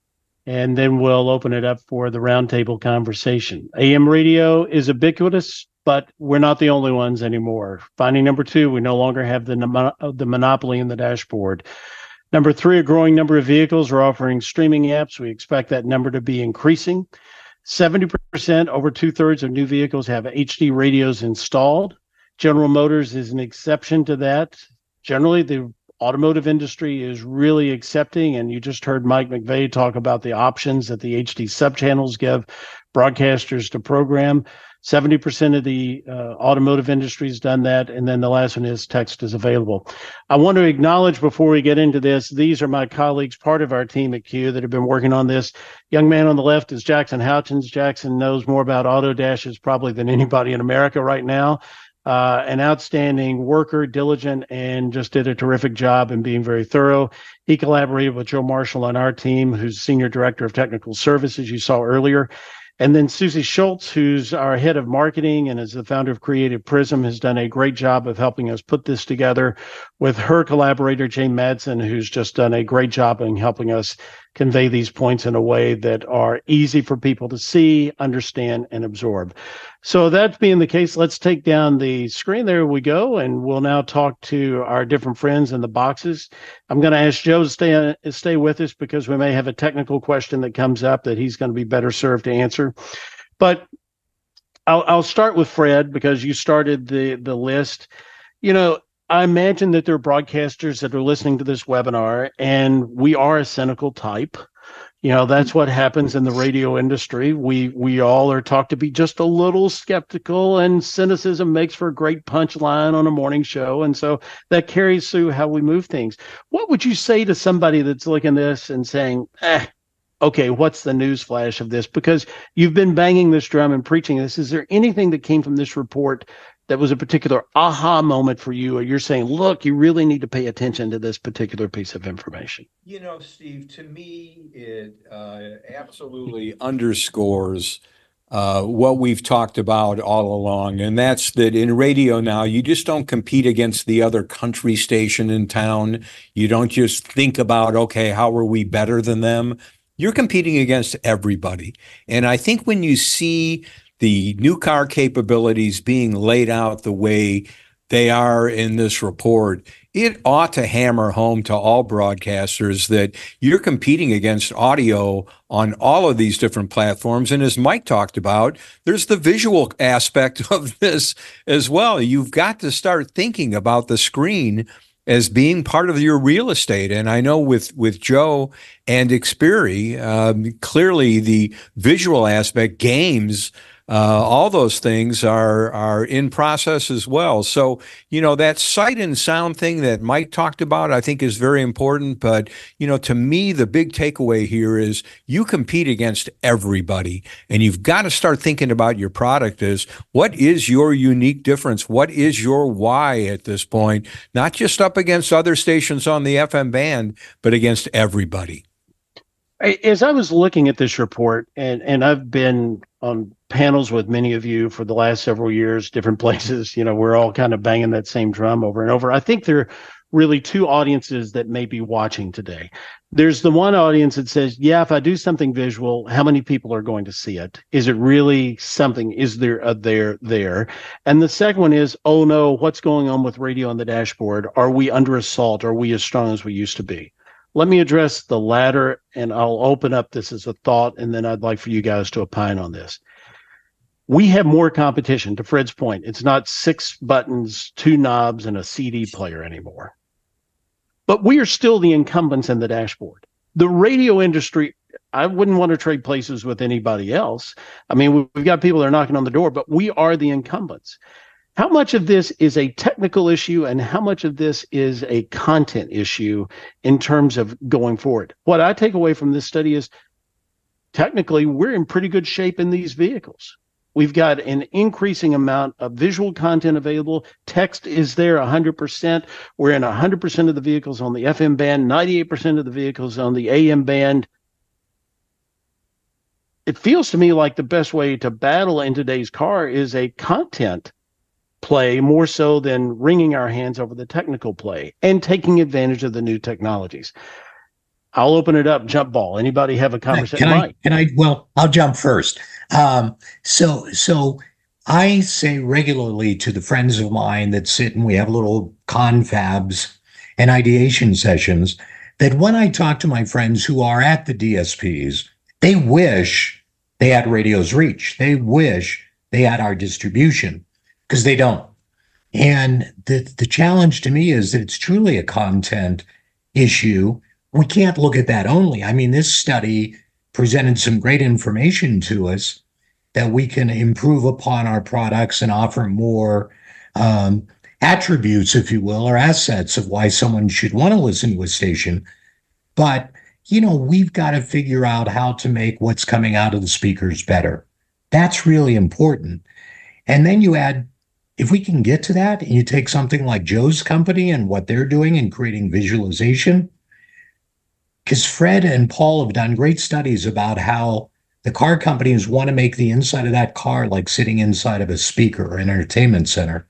and then we'll open it up for the roundtable conversation. A M radio is ubiquitous, but we're not the only ones anymore. Finding number two, we no longer have the, the monopoly in the dashboard. Number three, a growing number of vehicles are offering streaming apps. We expect that number to be increasing. seventy percent, over two-thirds of new vehicles have H D radios installed. General Motors is an exception to that. Generally, the automotive industry is really accepting, and you just heard Mike McVeigh talk about the options that the H D subchannels give broadcasters to program. seventy percent of the uh, automotive industry has done that. And then the last one is text is available. I want to acknowledge before we get into this, these are my colleagues, part of our team at Q that have been working on this. Young man on the left is Jackson Houchins. Jackson knows more about auto dashes probably than anybody in America right now. Uh, an outstanding worker, diligent, and just did a terrific job in being very thorough. He collaborated with Joe Marshall on our team, who's Senior Director of Technical Services, you saw earlier. And then Susie Schultz, who's our head of marketing and is the founder of Creative Prism, has done a great job of helping us put this together with her collaborator, Jane Madsen, who's just done a great job in helping us convey these points in a way that are easy for people to see, understand, and absorb. So that being the case, let's take down the screen. There we go. And we'll now talk to our different friends in the boxes. I'm going to ask Joe to stay, stay with us because we may have a technical question that comes up that he's going to be better served to answer. But I'll, I'll start with Fred because you started the, the list. You know, I imagine that there are broadcasters that are listening to this webinar, and we are a cynical type. You know, that's what happens in the radio industry. We we all are taught to be just a little skeptical, and cynicism makes for a great punchline on a morning show. And so that carries through how we move things. What would you say to somebody that's looking at this and saying, eh, okay, what's the news flash of this? Because you've been banging this drum and preaching this. Is there anything that came from this report that was a particular aha moment for you, or you're saying, look, you really need to pay attention to this particular piece of information? You know, Steve, to me, it uh, absolutely underscores uh, what we've talked about all along. And that's that in radio now, you just don't compete against the other country station in town. You don't just think about, okay, how are we better than them? You're competing against everybody. And I think when you see the new car capabilities being laid out the way they are in this report, it ought to hammer home to all broadcasters that you're competing against audio on all of these different platforms. And as Mike talked about, there's the visual aspect of this as well. You've got to start thinking about the screen as being part of your real estate. And I know with, with Joe and Xperi, um, clearly the visual aspect, games, uh, all those things are are in process as well. So, you know, that sight and sound thing that Mike talked about, I think is very important. But, you know, to me, the big takeaway here is you compete against everybody, and you've got to start thinking about your product as what is your unique difference? What is your why at this point? Not just up against other stations on the F M band, but against everybody. As I was looking at this report, and, and I've been on panels with many of you for the last several years, different places, you know, we're all kind of banging that same drum over and over. I think there are really two audiences that may be watching today. There's the one audience that says, yeah, if I do something visual, how many people are going to see it? Is it really something? Is there a there there? And the second one is, oh no, what's going on with radio on the dashboard? Are we under assault? Are we as strong as we used to be? Let me address the latter, and I'll open up this as a thought, and then I'd like for you guys to opine on this. We have more competition, to Fred's point. It's not six buttons, two knobs, and a C D player anymore. But we are still the incumbents in the dashboard. The radio industry, I wouldn't want to trade places with anybody else. I mean, we've got people that are knocking on the door, but we are the incumbents. How much of this is a technical issue and how much of this is a content issue in terms of going forward? What I take away from this study is technically we're in pretty good shape in these vehicles. We've got an increasing amount of visual content available. Text is there one hundred percent. We're in one hundred percent of the vehicles on the F M band, ninety-eight percent of the vehicles on the A M band. It feels to me like the best way to battle in today's car is a content play more so than wringing our hands over the technical play and taking advantage of the new technologies. I'll open it up. Jump ball. Anybody have a conversation? Can I, can I, well, I'll jump first. Um, so, so I say regularly to the friends of mine that sit and we have little confabs and ideation sessions that when I talk to my friends who are at the D S Ps, they wish they had radio's reach. They wish they had our distribution, because they don't. And the, the challenge to me is that it's truly a content issue. We can't look at that only. I mean, this study presented some great information to us that we can improve upon our products and offer more um, attributes, if you will, or assets of why someone should want to listen to a station. But, you know, we've got to figure out how to make what's coming out of the speakers better. That's really important. And then you add, if we can get to that, and you take something like Joe's company and what they're doing in creating visualization, because Fred and Paul have done great studies about how the car companies want to make the inside of that car like sitting inside of a speaker or an entertainment center.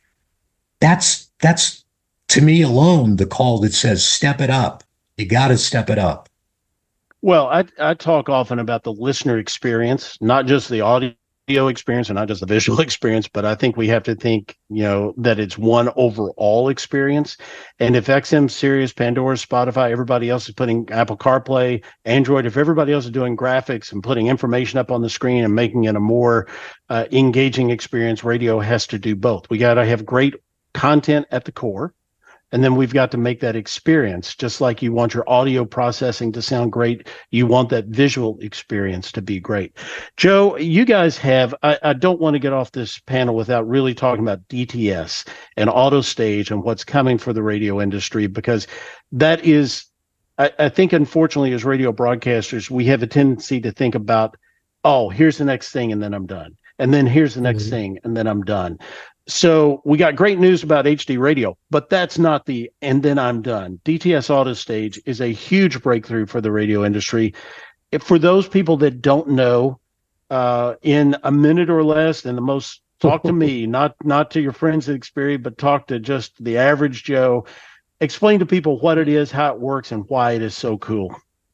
That's, that's to me alone, the call that says, step it up. You got to step it up. Well, I, I talk often about the listener experience, not just the audio experience and not just the visual experience, but I think we have to think, you know, that it's one overall experience. And if X M, Sirius, Pandora, Spotify, everybody else is putting Apple CarPlay, Android, if everybody else is doing graphics and putting information up on the screen and making it a more uh, engaging experience, radio has to do both. We got to have great content at the core. And then we've got to make that experience, just like you want your audio processing to sound great. You want that visual experience to be great. Joe, you guys have, I, I don't want to get off this panel without really talking about D T S and AutoStage and what's coming for the radio industry, because that is, I, I think, unfortunately, as radio broadcasters, we have a tendency to think about, oh, here's the next thing, and then I'm done. And then here's the next mm-hmm. thing, and then I'm done. So we got great news about H D radio, but that's not the, and then I'm done. D T S AutoStage is a huge breakthrough for the radio industry. If, for those people that don't know, uh, in a minute or less, and the most, talk to me, not not to your friends at Xperi, but talk to just the average Joe. Explain to people what it is, how it works, and why it is so cool.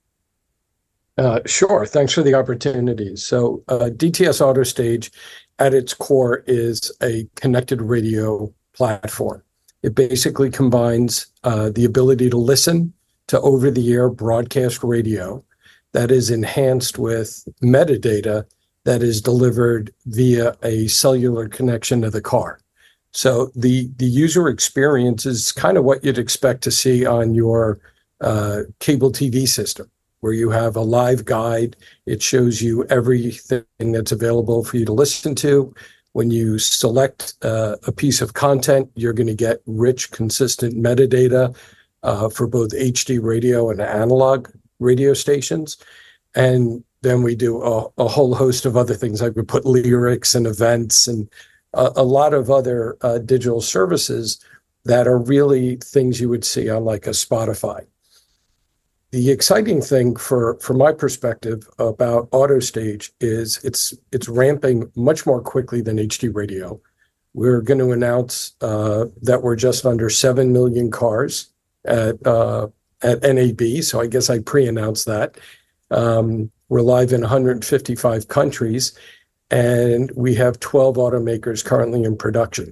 Uh, sure. Thanks for the opportunity. So uh, D T S AutoStage at its core is a connected radio platform. It basically combines uh, the ability to listen to over-the-air broadcast radio that is enhanced with metadata that is delivered via a cellular connection to the car. So the, the user experience is kind of what you'd expect to see on your uh, cable T V system. where you have a live guide. It shows you everything that's available for you to listen to. When you select uh, a piece of content, you're going to get rich, consistent metadata uh, for both H D radio and analog radio stations. And then we do a, a whole host of other things, like we put lyrics and events and a, a lot of other uh, digital services that are really things you would see on like a Spotify. The exciting thing for, from my perspective about AutoStage is it's it's ramping much more quickly than H D radio. We're going to announce uh, that we're just under seven million cars at uh, at N A B, so I guess I pre-announced that. Um, we're live in one hundred fifty-five countries, and we have twelve automakers currently in production.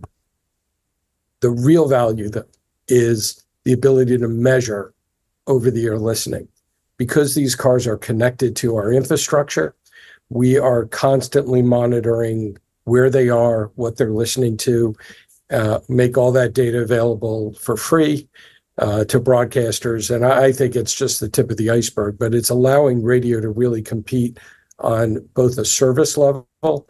The real value that is the ability to measure over-the-air listening. Because these cars are connected to our infrastructure, we are constantly monitoring where they are, what they're listening to, uh, make all that data available for free uh, to broadcasters. And I, I think it's just the tip of the iceberg, but it's allowing radio to really compete on both a service level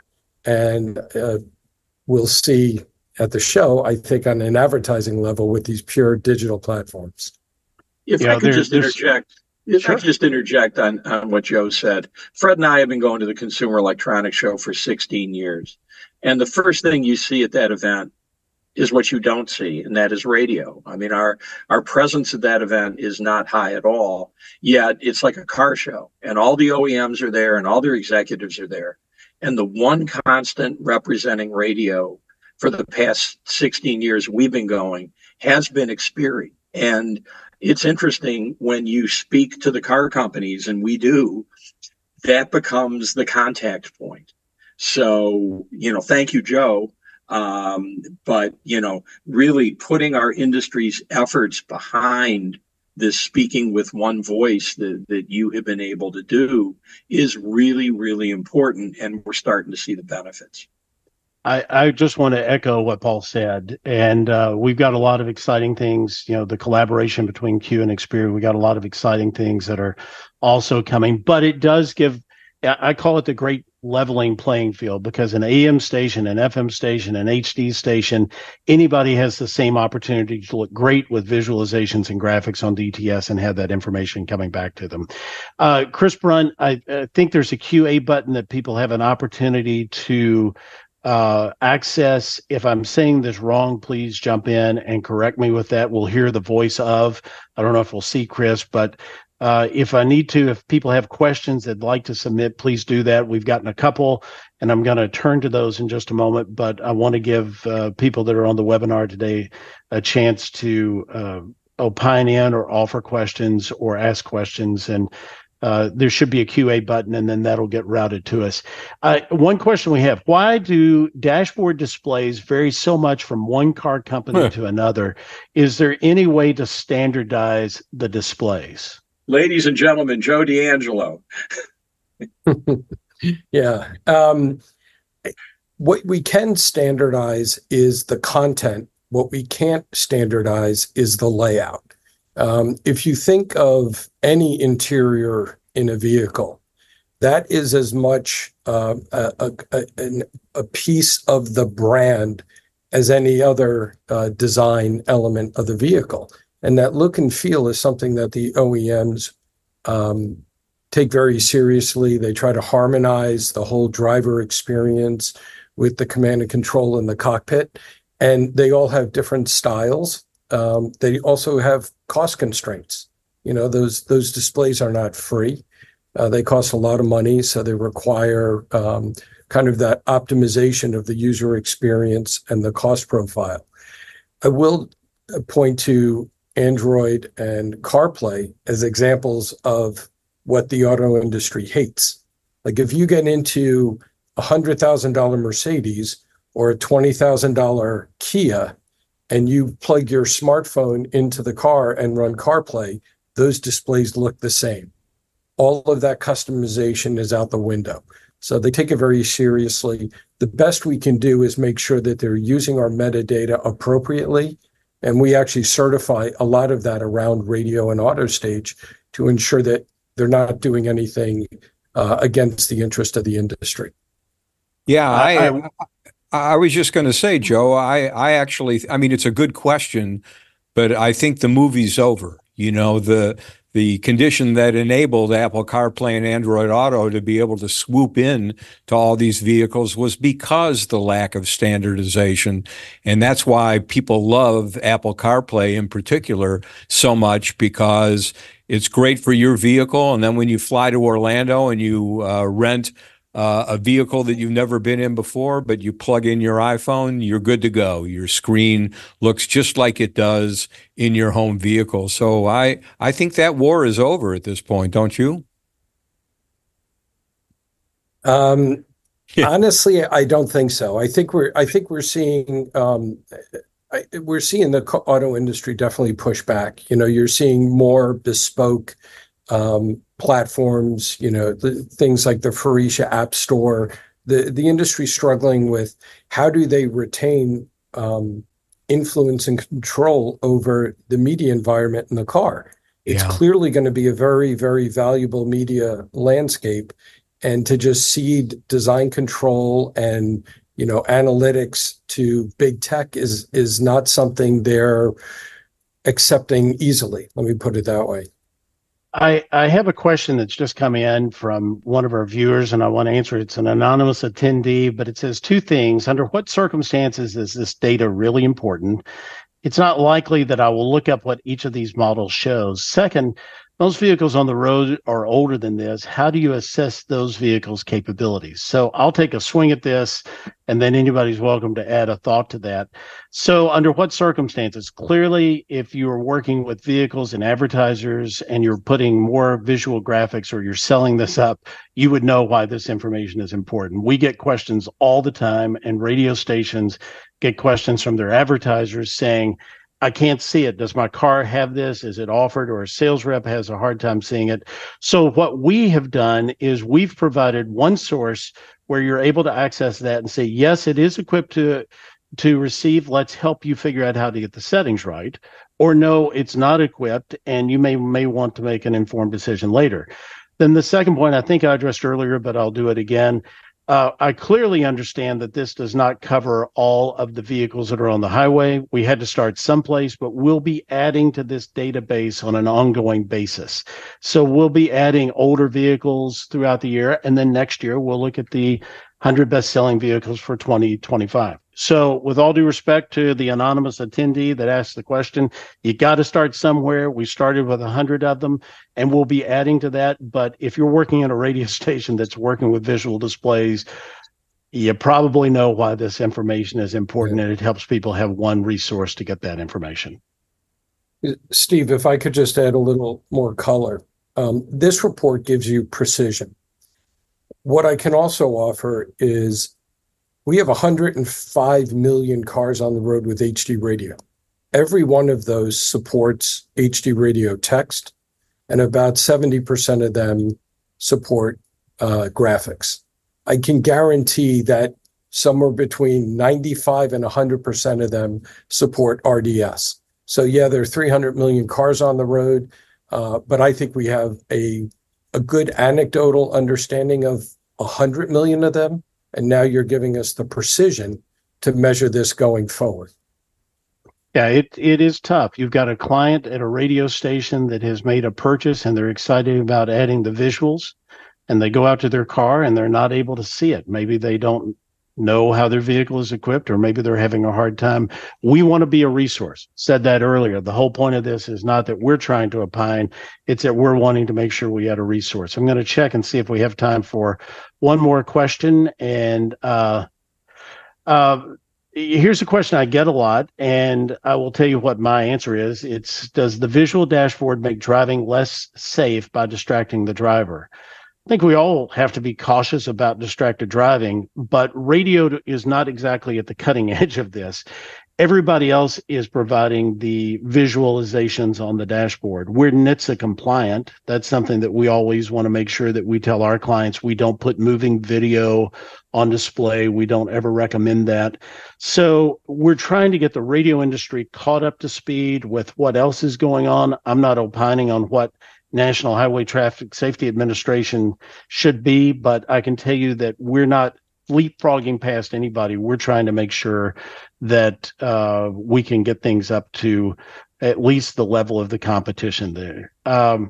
and uh, we'll see at the show, I think, on an advertising level with these pure digital platforms. If Yeah, I could there- just there's- interject, if Sure. I could just interject on, on what Joe said. Fred and I have been going to the Consumer Electronics Show for sixteen years. And the first thing you see at that event is what you don't see, and that is radio. I mean, our, our presence at that event is not high at all, yet it's like a car show. And all the O E Ms are there and all their executives are there. And the one constant representing radio for the past sixteen years we've been going has been Xperi. And it's interesting when you speak to the car companies, and we do, that becomes the contact point. So, you know, thank you, Joe. Um, but, you know, really putting our industry's efforts behind this speaking with one voice that, that you have been able to do is really, really important. And we're starting to see the benefits. I, I just want to echo what Paul said, and uh, we've got a lot of exciting things. You know, the collaboration between Q and Xperi. We got a lot of exciting things that are also coming. But it does give, I call it the great leveling playing field, because an A M station, an F M station, an H D station, anybody has the same opportunity to look great with visualizations and graphics on D T S and have that information coming back to them. Uh, Chris Brunt, I, I think there's a Q A button that people have an opportunity to uh, access. If I'm saying this wrong, please jump in and correct me with that. We'll hear the voice of, I don't know if we'll see Chris, but uh, if I need to, if people have questions they'd like to submit, please do that. We've gotten a couple, and I'm going to turn to those in just a moment, but I want to give uh, people that are on the webinar today a chance to uh, opine in or offer questions or ask questions. And Uh, there should be a Q A button, and then that'll get routed to us. Uh, one question we have: why do dashboard displays vary so much from one car company Huh. to another? Is there any way to standardize the displays? Ladies and gentlemen, Joe D'Angelo. Yeah. Um, what we can standardize is the content. What we can't standardize is the layout. Um, if you think of any interior in a vehicle, that is as much uh, a, a, a, a piece of the brand as any other uh, design element of the vehicle. And that look and feel is something that the O E Ms um, take very seriously. They try to harmonize the whole driver experience with the command and control in the cockpit. And they all have different styles. Um, they also have cost constraints. You know, those those displays are not free. Uh, they cost a lot of money, so they require um, kind of that optimization of the user experience and the cost profile. I will point to Android and CarPlay as examples of what the auto industry hates. Like if you get into a one hundred thousand dollars Mercedes or a twenty thousand dollars Kia, and you plug your smartphone into the car and run CarPlay, those displays look the same. All of that customization is out the window. So they take it very seriously. The best we can do is make sure that they're using our metadata appropriately. And we actually certify a lot of that around radio and AutoStage to ensure that they're not doing anything uh, against the interest of the industry. Yeah, I, I, I, I was just going to say, Joe, I, I actually, I mean, it's a good question, but I think the movie's over. You know, the the condition that enabled Apple CarPlay and Android Auto to be able to swoop in to all these vehicles was because the lack of standardization. And that's why people love Apple CarPlay in particular so much, because it's great for your vehicle. And then when you fly to Orlando and you uh, rent Uh, a vehicle that you've never been in before, but you plug in your iPhone, you're good to go. Your screen looks just like it does in your home vehicle. So I, I think that war is over at this point, don't you? Um, Yeah. Honestly, I don't think so. I think we're I think we're seeing um, I, we're seeing the co- auto industry definitely push back. You know, you're seeing more bespoke um, platforms, you know, the, things like the Phoenicia App Store. The the industry struggling with how do they retain um, influence and control over the media environment in the car. It's Yeah. clearly going to be a very, very valuable media landscape. And to just cede design control and, you know, analytics to big tech is is not something they're accepting easily. Let me put it that way. I, I have a question that's just come in from one of our viewers, and I want to answer it. It's an anonymous attendee, but it says two things. Under what circumstances is this data really important? It's not likely that I will look up what each of these models shows. Second, most vehicles on the road are older than this. How do you assess those vehicles' capabilities? So I'll take a swing at this, and then anybody's welcome to add a thought to that. So under what circumstances? Clearly, if you're working with vehicles and advertisers and you're putting more visual graphics or you're selling this up, you would know why this information is important. We get questions all the time, and radio stations get questions from their advertisers saying, I can't see it. Does my car have this? Is it offered? Or a sales rep has a hard time seeing it. So what we have done is we've provided one source where you're able to access that and say, yes, it is equipped to, to receive. Let's help you figure out how to get the settings right. Or no, it's not equipped, and you may, may want to make an informed decision later. Then the second point I think I addressed earlier, but I'll do it again. Uh, I clearly understand that this does not cover all of the vehicles that are on the highway. We had to start someplace, but we'll be adding to this database on an ongoing basis. So we'll be adding older vehicles throughout the year, and then next year we'll look at the one hundred best-selling vehicles for twenty twenty-five. So with all due respect to the anonymous attendee that asked the question, you got to start somewhere. We started with one hundred of them, and we'll be adding to that. But if you're working in a radio station that's working with visual displays, you probably know why this information is important, and it helps people have one resource to get that information. Steve, if I could just add a little more color. Um, this report gives you precision. What I can also offer is we have one hundred five million cars on the road with H D radio. Every one of those supports H D radio text, and about seventy percent of them support uh, graphics. I can guarantee that somewhere between ninety-five and one hundred percent of them support R D S. So yeah, there are three hundred million cars on the road, uh, but I think we have a, a good anecdotal understanding of one hundred million of them. And now you're giving us the precision to measure this going forward. Yeah, it, it is tough. You've got a client at a radio station that has made a purchase and they're excited about adding the visuals, and they go out to their car and they're not able to see it. Maybe they don't know how their vehicle is equipped, or maybe they're having a hard time. We want to be a resource. Said that earlier. The whole point of this is not that we're trying to opine, it's that we're wanting to make sure we add a resource. I'm going to check and see if we have time for one more question. And uh, uh, here's a question I get a lot, and I will tell you what my answer is. It's, does the visual dashboard make driving less safe by distracting the driver? I think we all have to be cautious about distracted driving, but radio is not exactly at the cutting edge of this. Everybody else is providing the visualizations on the dashboard. We're N H T S A compliant. That's something that we always want to make sure that we tell our clients. We don't put moving video on display. We don't ever recommend that. So we're trying to get the radio industry caught up to speed with what else is going on. I'm not opining on what National Highway Traffic Safety Administration should be, but I can tell you that we're not leapfrogging past anybody. We're trying to make sure that uh, we can get things up to at least the level of the competition there. Um,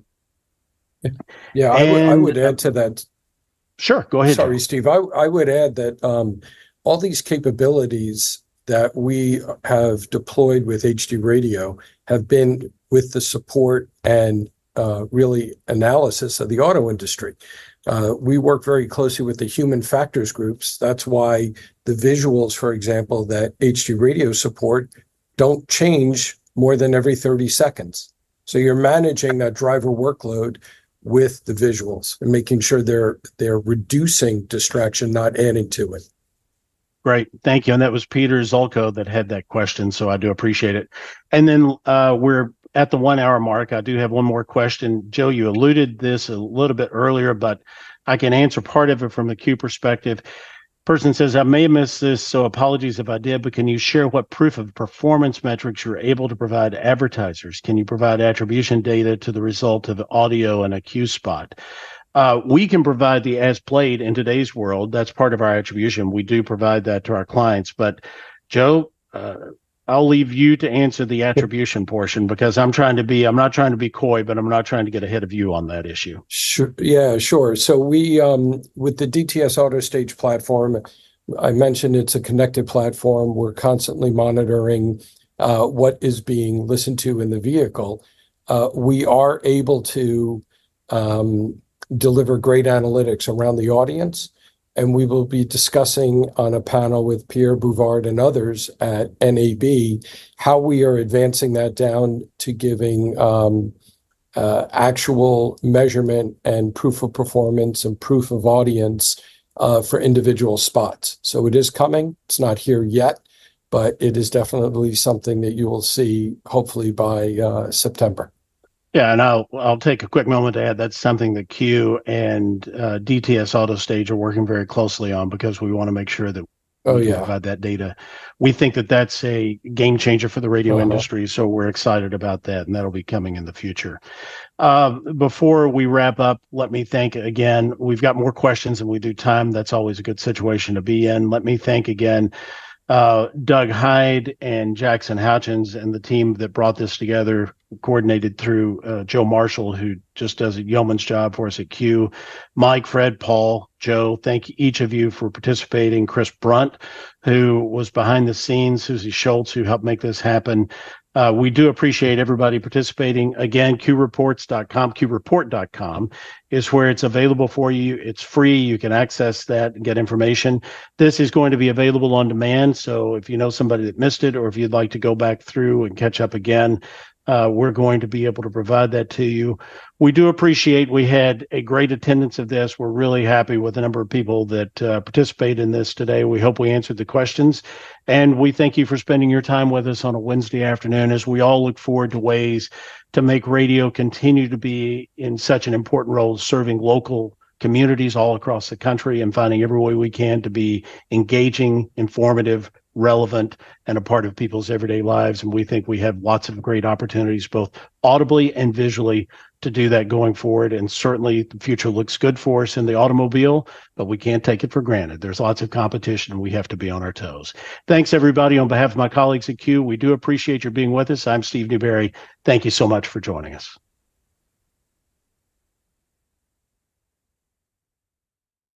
yeah, I, and, w- I would add to that. Sure, go ahead. Sorry, Joe. Steve. I, I would add that um, all these capabilities that we have deployed with H D Radio have been with the support and uh, really analysis of the auto industry. Uh, we work very closely with the human factors groups. That's why the visuals, for example, that H D Radio support don't change more than every thirty seconds. So you're managing that driver workload with the visuals and making sure they're they're reducing distraction, not adding to it. Great. Thank you. And that was Peter Zolko that had that question, so I do appreciate it. And then uh, we're at the one hour mark. I do have one more question. Joe, you alluded this a little bit earlier, but I can answer part of it from the Q perspective. Person says, I may have missed this, so apologies if I did, but can you share what proof of performance metrics you're able to provide advertisers? Can you provide attribution data to the result of audio and a Q spot? Uh, we can provide the as played in today's world. That's part of our attribution. We do provide that to our clients. But Joe, uh, I'll leave you to answer the attribution portion because I'm trying to be, I'm not trying to be coy, but I'm not trying to get ahead of you on that issue. Sure. Yeah, sure. So we, um, with the D T S AutoStage platform, I mentioned it's a connected platform. We're constantly monitoring uh, what is being listened to in the vehicle. Uh, we are able to um, deliver great analytics around the audience. And we will be discussing on a panel with Pierre Bouvard and others at N A B how we are advancing that down to giving um, uh, actual measurement and proof of performance and proof of audience uh, for individual spots. So it is coming. It's not here yet, but it is definitely something that you will see hopefully by uh, September. Yeah, and I'll I'll take a quick moment to add that's something that Q and uh, D T S AutoStage are working very closely on because we want to make sure that oh, we can yeah. provide that data. We think that that's a game changer for the radio uh-huh. industry, so we're excited about that, and that'll be coming in the future. Uh, before we wrap up, let me thank again. We've got more questions than we do time. That's always a good situation to be in. Let me thank again uh, Doug Hyde and Jackson Houchins and the team that brought this together, coordinated through uh, Joe Marshall, who just does a yeoman's job for us at Q. Mike, Fred, Paul, Joe, thank each of you for participating. Chris Brunt, who was behind the scenes, Susie Schultz, who helped make this happen. Uh, we do appreciate everybody participating. Again, Q reports dot com, Q report dot com is where it's available for you. It's free. You can access that and get information. This is going to be available on demand. So if you know somebody that missed it, or if you'd like to go back through and catch up again, Uh, we're going to be able to provide that to you. We do appreciate we had a great attendance of this. We're really happy with the number of people that uh, participate in this today. We hope we answered the questions. And we thank you for spending your time with us on a Wednesday afternoon as we all look forward to ways to make radio continue to be in such an important role serving local communities all across the country and finding every way we can to be engaging, informative, relevant, and a part of people's everyday lives. And we think we have lots of great opportunities, both audibly and visually, to do that going forward. And certainly the future looks good for us in the automobile, but we can't take it for granted. There's lots of competition and we have to be on our toes. Thanks, everybody. On behalf of my colleagues at Q, we do appreciate your being with us. I'm Steve Newberry. Thank you so much for joining us.